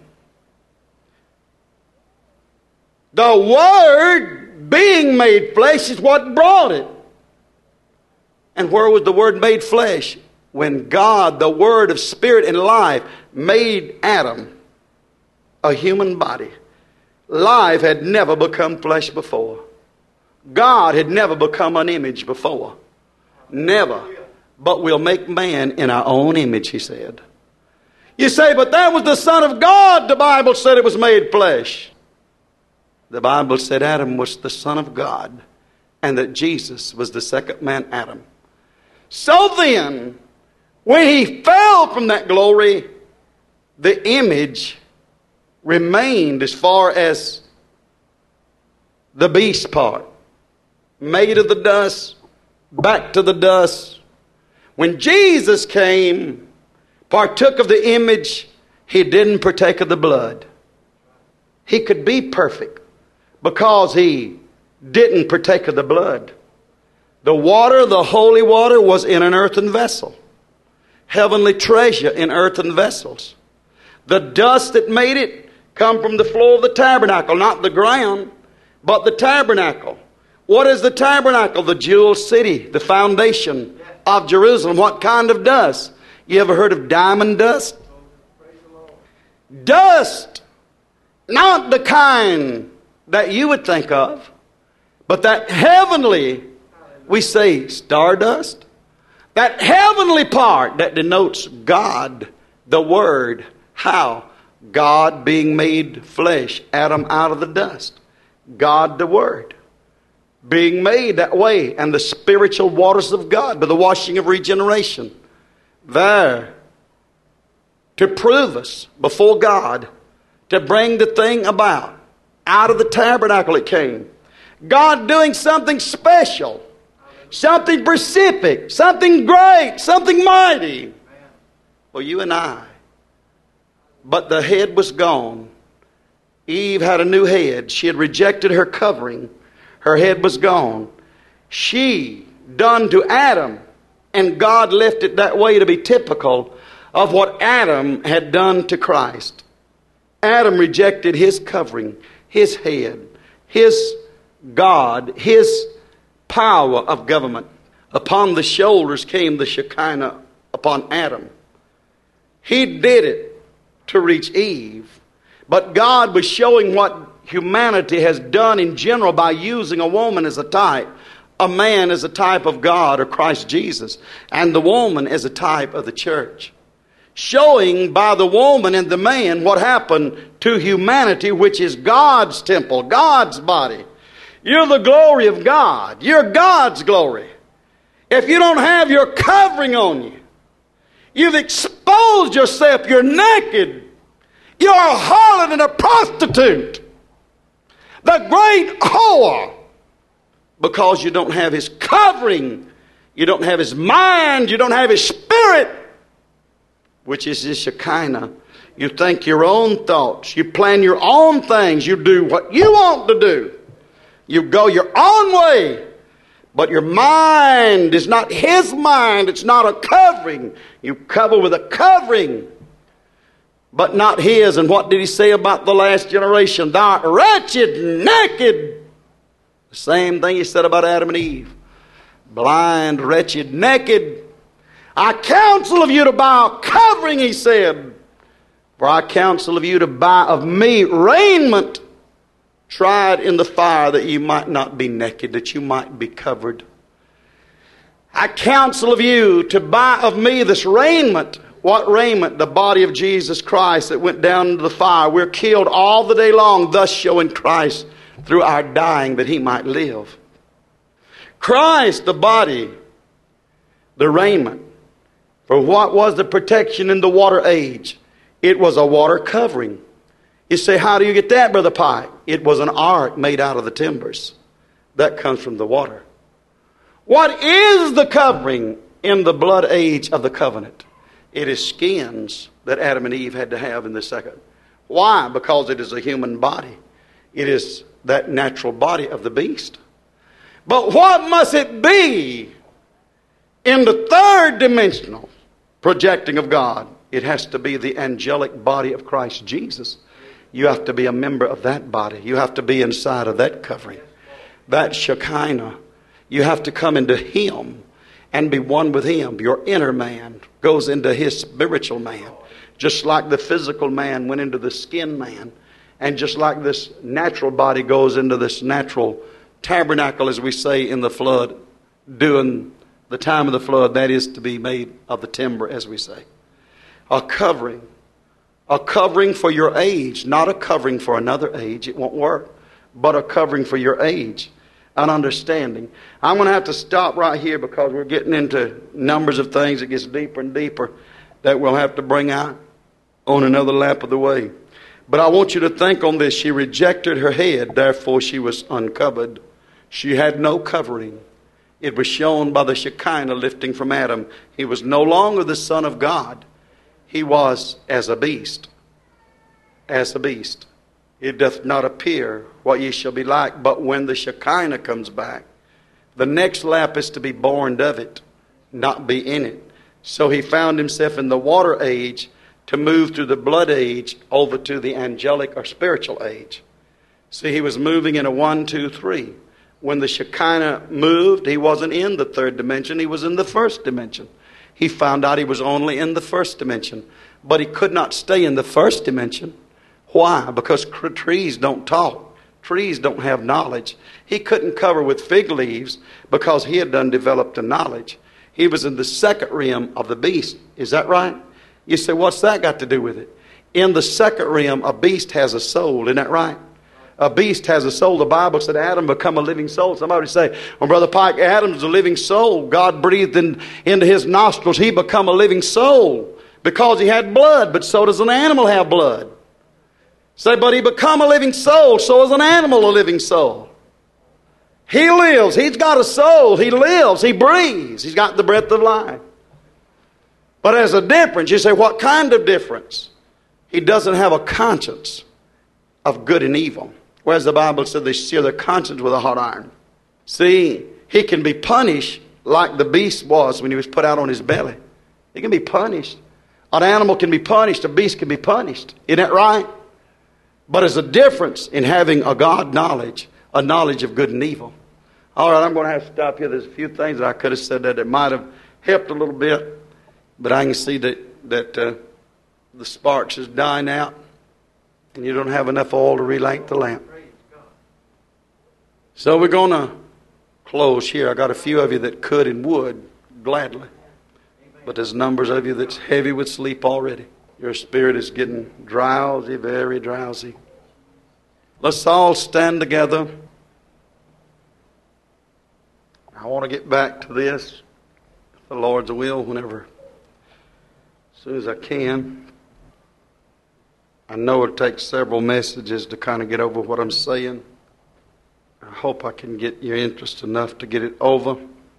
Speaker 1: The Word being made flesh is what brought it. And where was the Word made flesh? When God, the Word of Spirit and life, made Adam a human body. Life had never become flesh before. God had never become an image before. Never. But we'll make man in our own image, he said. You say, but that was the Son of God. The Bible said it was made flesh. The Bible said Adam was the Son of God and that Jesus was the second man, Adam. So then, when he fell from that glory, the image remained as far as the beast part. Made of the dust, back to the dust. When Jesus came, partook of the image, he didn't partake of the blood. He could be perfect because he didn't partake of the blood. The water, the holy water, was in an earthen vessel. Heavenly treasure in earthen vessels. The dust that made it come from the floor of the tabernacle, not the ground, but the tabernacle. What is the tabernacle? The jewel city, the foundation of Jerusalem. What kind of dust? You ever heard of diamond dust? Dust, not the kind that you would think of, but that heavenly, we say stardust, that heavenly part that denotes God, the Word. How? God being made flesh, Adam out of the dust. God the Word being made that way, and the spiritual waters of God by the washing of regeneration there to prove us before God, to bring the thing about. Out of the tabernacle it came. God doing something special, something specific, something great, something mighty for you and I. But the head was gone. Eve had a new head. She had rejected her covering. Her head was gone. She done to Adam, and God left it that way to be typical of what Adam had done to Christ. Adam rejected his covering, his head, his God, his power of government. Upon the shoulders came the Shekinah upon Adam. He did it to reach Eve. But God was showing what humanity has done in general by using a woman as a type, a man as a type of God or Christ Jesus, and the woman as a type of the church. Showing by the woman and the man what happened to humanity, which is God's temple, God's body. You're the glory of God. You're God's glory. If you don't have your covering on you, you've exposed yourself. You're naked. You're a harlot and a prostitute. The great whore. Because you don't have his covering. You don't have his mind. You don't have his spirit, which is his Shekinah. You think your own thoughts. You plan your own things. You do what you want to do. You go your own way. But your mind is not his mind. It's not a covering. You cover with a covering, but not his. And what did he say about the last generation? Thou art wretched, naked. The same thing he said about Adam and Eve. Blind, wretched, naked. I counsel of you to buy a covering, he said. For I counsel of you to buy of me raiment tried in the fire, that you might not be naked, that you might be covered. I counsel of you to buy of me this raiment. What raiment? The body of Jesus Christ that went down into the fire. We're killed all the day long, thus showing Christ through our dying that he might live. Christ, the body, the raiment. For what was the protection in the water age? It was a water covering. You say, how do you get that, Brother Pike? It was an ark made out of the timbers. That comes from the water. What is the covering in the blood age of the covenant? It is skins that Adam and Eve had to have in the second. Why? Because it is a human body. It is that natural body of the beast. But what must it be in the third dimensional projecting of God? It has to be the angelic body of Christ Jesus. You have to be a member of that body. You have to be inside of that covering. That Shekinah. You have to come into Him and be one with Him. Your inner man goes into his spiritual man. Just like the physical man went into the skin man. And just like this natural body goes into this natural tabernacle, as we say in the flood, during the time of the flood, that is to be made of the timber, as we say. A covering for your age, not a covering for another age, it won't work, but a covering for your age, an understanding. I'm going to have to stop right here because we're getting into numbers of things that gets deeper and deeper that we'll have to bring out on another lap of the way. But I want you to think on this. She rejected her head, therefore she was uncovered. She had no covering. It was shown by the Shekinah lifting from Adam. He was no longer the Son of God. He was as a beast. As a beast. It doth not appear what ye shall be like. But when the Shekinah comes back, the next lap is to be born of it, not be in it. So he found himself in the water age to move through the blood age over to the angelic or spiritual age. See, he was moving in a 1, 2, 3. When the Shekinah moved, he wasn't in the third dimension. He was in the first dimension. He found out he was only in the first dimension. But he could not stay in the first dimension. Why? Because trees don't talk. Trees don't have knowledge. He couldn't cover with fig leaves because he had done developed a knowledge. He was in the second realm of the beast. Is that right? You say, what's that got to do with it? In the second realm, a beast has a soul. Isn't that right? A beast has a soul. The Bible said Adam become a living soul. Somebody say, well, Brother Pike, Adam's a living soul. God breathed into his nostrils. He become a living soul because he had blood, but so does an animal have blood. Say, but he become a living soul. So is an animal a living soul. He lives. He's got a soul. He lives. He breathes. He's got the breath of life. But there's a difference. You say, what kind of difference? He doesn't have a conscience of good and evil. Whereas the Bible said they sear their conscience with a hot iron. See, he can be punished like the beast was when he was put out on his belly. He can be punished. An animal can be punished. A beast can be punished. Isn't that right? But there's a difference in having a God knowledge, a knowledge of good and evil. All right, I'm going to have to stop here. There's a few things that I could have said that might have helped a little bit. But I can see that the sparks is dying out. And you don't have enough oil to relight the lamp. So we're going to close here. I got a few of you that could and would gladly. But there's numbers of you that's heavy with sleep already. Your spirit is getting drowsy, very drowsy. Let's all stand together. I want to get back to this, if the Lord's will, whenever, as soon as I can. I know it takes several messages to kind of get over what I'm saying. I hope I can get your interest enough to get it over.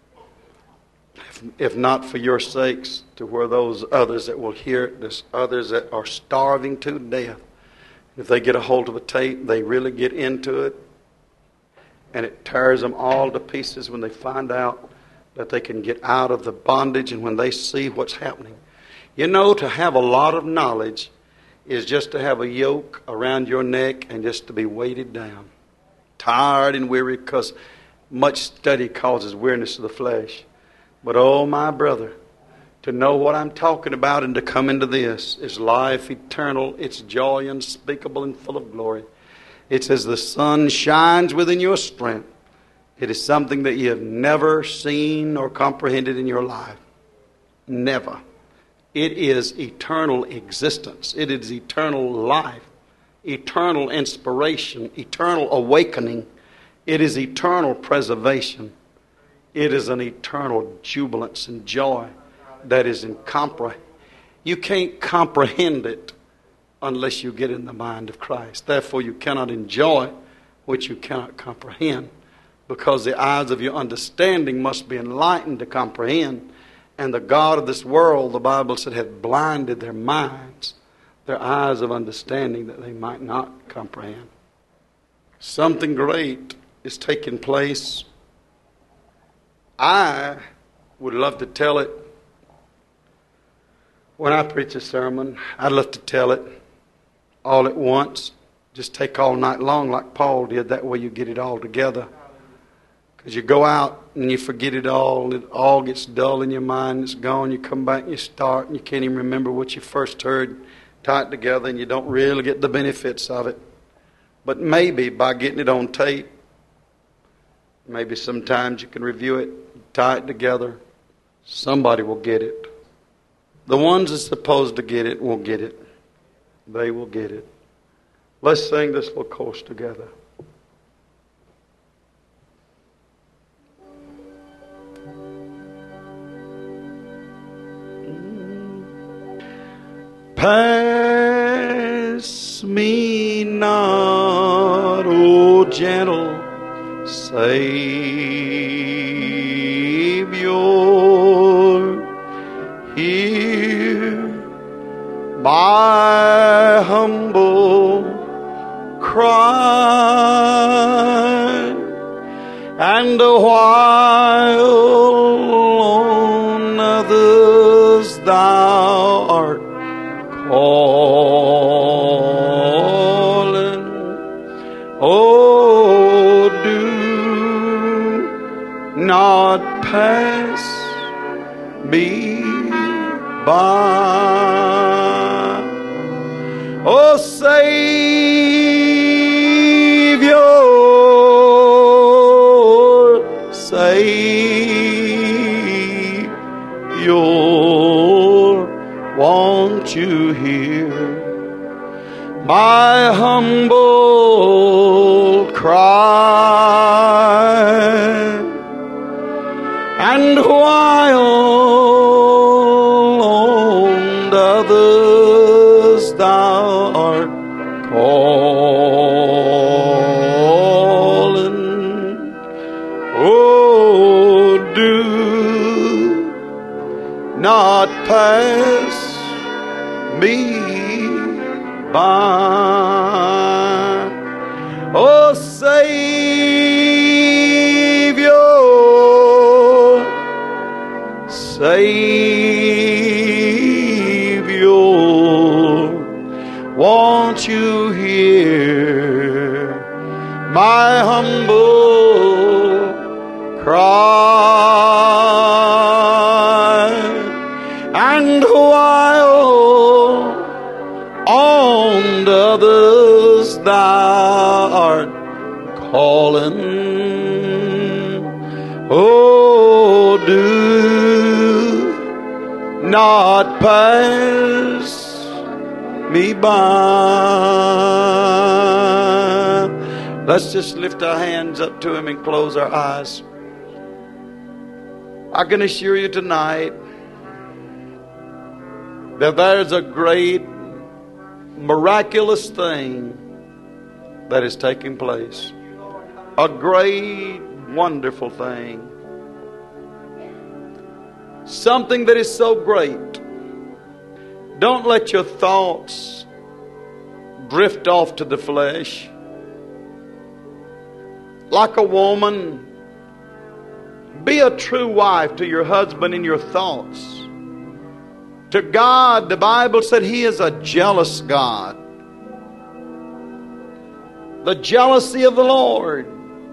Speaker 1: If not for your sakes, to where those others that will hear it, there's others that are starving to death. If they get a hold of a tape, they really get into it. And it tears them all to pieces when they find out that they can get out of the bondage and when they see what's happening. You know, to have a lot of knowledge is just to have a yoke around your neck and just to be weighted down. Tired and weary, because much study causes weariness of the flesh. But oh, my brother, to know what I'm talking about and to come into this is life eternal. It's joy unspeakable and full of glory. It's as the sun shines within your strength. It is something that you have never seen or comprehended in your life. Never. It is eternal existence. It is eternal life, eternal inspiration, eternal awakening. It is eternal preservation. It is an eternal jubilance and joy that is incomprehensible. You can't comprehend it unless you get in the mind of Christ. Therefore, you cannot enjoy what you cannot comprehend, because the eyes of your understanding must be enlightened to comprehend. And the God of this world, the Bible said, had blinded their minds, their eyes of understanding, that they might not comprehend. Something great is taking place. I would love to tell it When I preach a sermon, I love to tell it all at once. Just take all night long like Paul did. That way you get it all together. Because you go out and you forget it all gets dull in your mind, it's gone, you come back and you start and you can't even remember what you first heard, tie it together and you don't really get the benefits of it. But maybe by getting it on tape, maybe sometimes you can review it, tie it together, somebody will get it. The ones that's supposed to get it will get it. They will get it. Let's sing this little chorus together. Pass me not, O gentle Savior, hear my humble cry, and while on others thou art calling, oh, do not pass me by. Oh, Savior, Savior, won't you hear my humble cry? And while on others thou art calling, oh, do not pass me by. Oh, Savior, Savior, won't you hear my humble cry? And while on others thou art calling, oh, do not pass me by. Let's just lift our hands up to Him and close our eyes. I can assure you tonight that there's a great miraculous thing that is taking place. A great, wonderful thing. Something that is so great. Don't let your thoughts drift off to the flesh. Like a woman, be a true wife to your husband in your thoughts. To God, the Bible said He is a jealous God. The jealousy of the Lord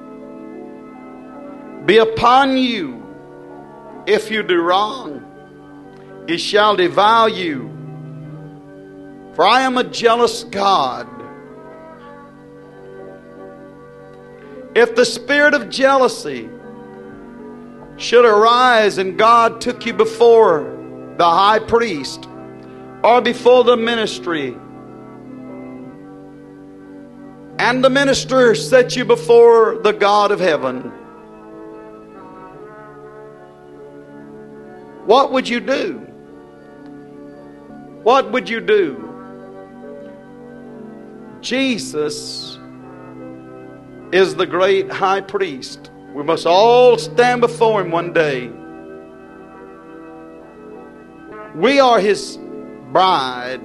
Speaker 1: be upon you if you do wrong. He shall devour you. For I am a jealous God. If the spirit of jealousy should arise and God took you before the high priest or before the ministry, and the minister set you before the God of heaven, what would you do? What would you do? Jesus is the great high priest. We must all stand before Him one day. We are His bride.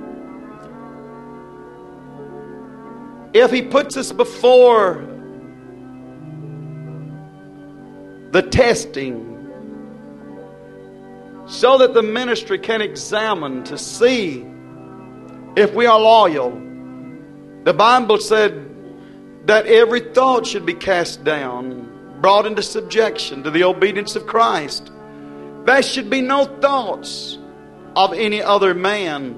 Speaker 1: If He puts us before the testing, so that the ministry can examine to see if we are loyal. The Bible said that every thought should be cast down, brought into subjection to the obedience of Christ. There should be no thoughts of any other man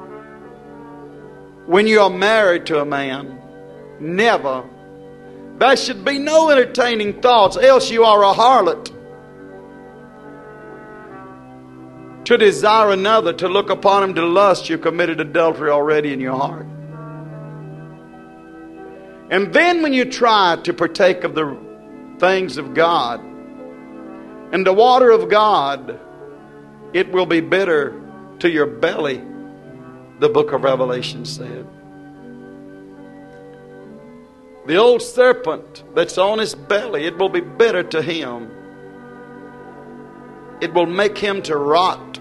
Speaker 1: when you are married to a man. Never. There should be no entertaining thoughts, else you are a harlot. To desire another, to look upon him, to lust, you committed adultery already in your heart. And then when you try to partake of the things of God and the water of God, it will be bitter to your belly, the book of Revelation said. The old serpent that's on his belly, it will be bitter to him. It will make him to rot.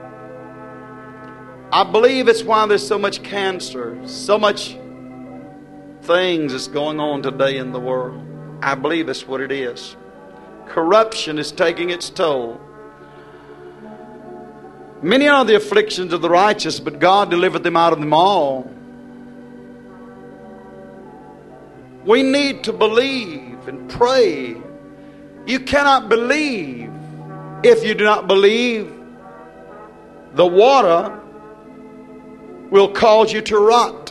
Speaker 1: I believe it's why there's so much cancer, so much things that's going on today in the world. I believe that's what it is. Corruption is taking its toll. Many are the afflictions of the righteous, but God delivered them out of them all. We need to believe and pray. You cannot believe if you do not believe. The water will cause you to rot.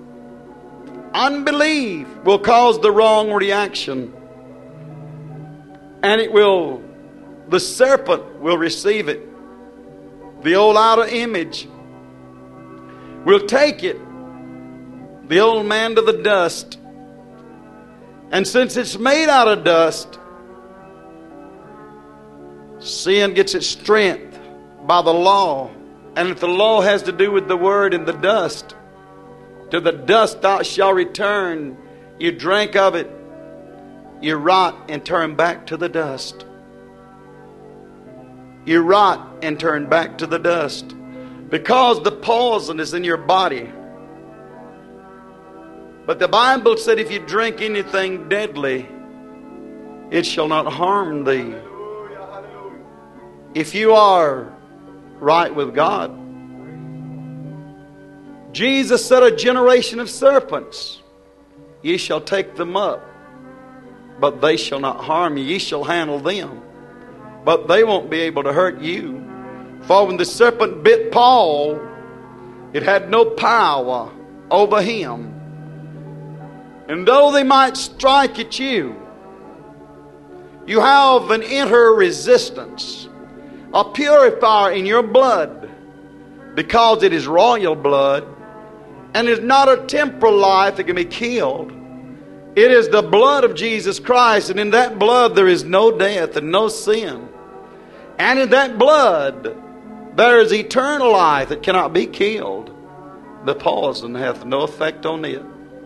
Speaker 1: Unbelief will cause the wrong reaction. And the serpent will receive it. The old outer image will take it, the old man, to the dust. And since it's made out of dust, sin gets its strength by the law. And if the law has to do with the word in the dust, to the dust thou shalt return. You drink of it, you rot and turn back to the dust. You rot and turn back to the dust. Because the poison is in your body. But the Bible said if you drink anything deadly, it shall not harm thee. If you are right with God. Jesus said, a generation of serpents, ye shall take them up, but they shall not harm you. Ye shall handle them, but they won't be able to hurt you. For when the serpent bit Paul, it had no power over him. And though they might strike at you, you have an inner resistance, a purifier in your blood, because it is royal blood, and it is not a temporal life that can be killed. It is the blood of Jesus Christ, and in that blood there is no death and no sin. And in that blood there is eternal life that cannot be killed. The poison hath no effect on it.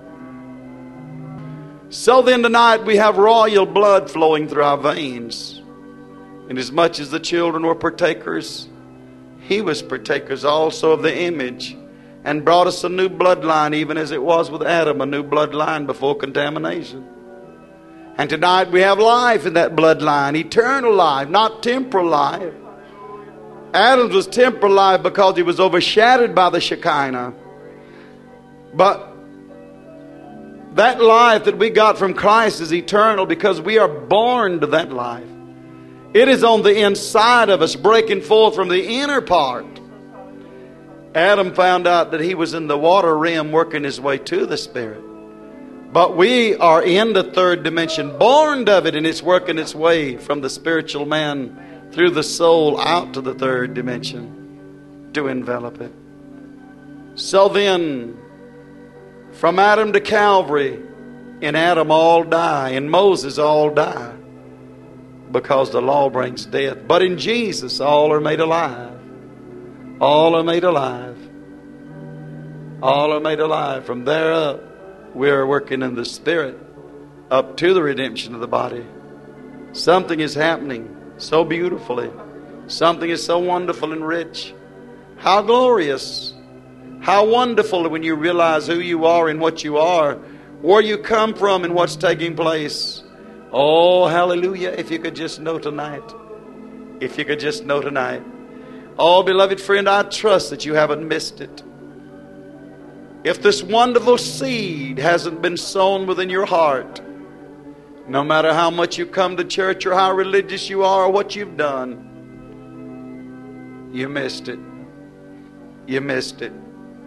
Speaker 1: So then tonight we have royal blood flowing through our veins. Inasmuch as the children were partakers, he was partakers also of the image, and brought us a new bloodline, even as it was with Adam, a new bloodline before contamination. And tonight we have life in that bloodline, eternal life, not temporal life. Adam's was temporal life because he was overshadowed by the Shekinah. But that life that we got from Christ is eternal because we are born to that life. It is on the inside of us, breaking forth from the inner part. Adam found out that he was in the water realm working his way to the Spirit. But we are in the third dimension, born of it, and it's working its way from the spiritual man through the soul out to the third dimension to envelop it. So then, from Adam to Calvary, in Adam all die, in Moses all die, because the law brings death. But in Jesus all are made alive. All are made alive. All are made alive. From there up, we are working in the Spirit up to the redemption of the body. Something is happening so beautifully. Something is so wonderful and rich. How glorious. How wonderful when you realize who you are and what you are, where you come from and what's taking place. Oh, hallelujah. If you could just know tonight. If you could just know tonight. Oh, beloved friend, I trust that you haven't missed it. If this wonderful seed hasn't been sown within your heart, no matter how much you come to church or how religious you are or what you've done, you missed it. You missed it.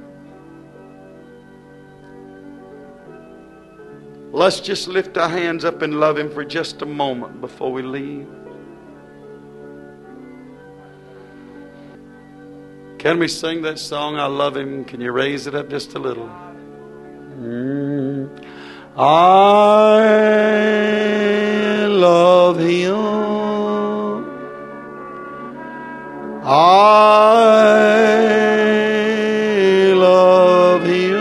Speaker 1: Let's just lift our hands up and love Him for just a moment before we leave. Can we sing that song, I Love Him? Can you raise it up just a little? I love Him. I love Him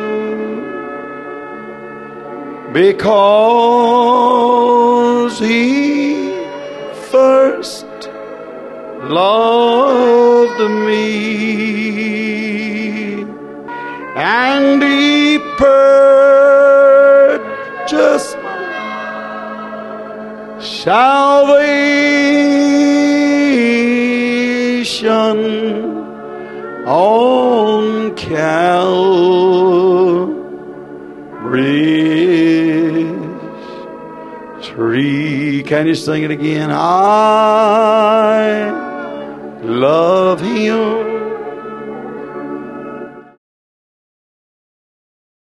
Speaker 1: because He first loved me, and He purchased salvation on Calvary's tree. Can you sing it again? I love Him.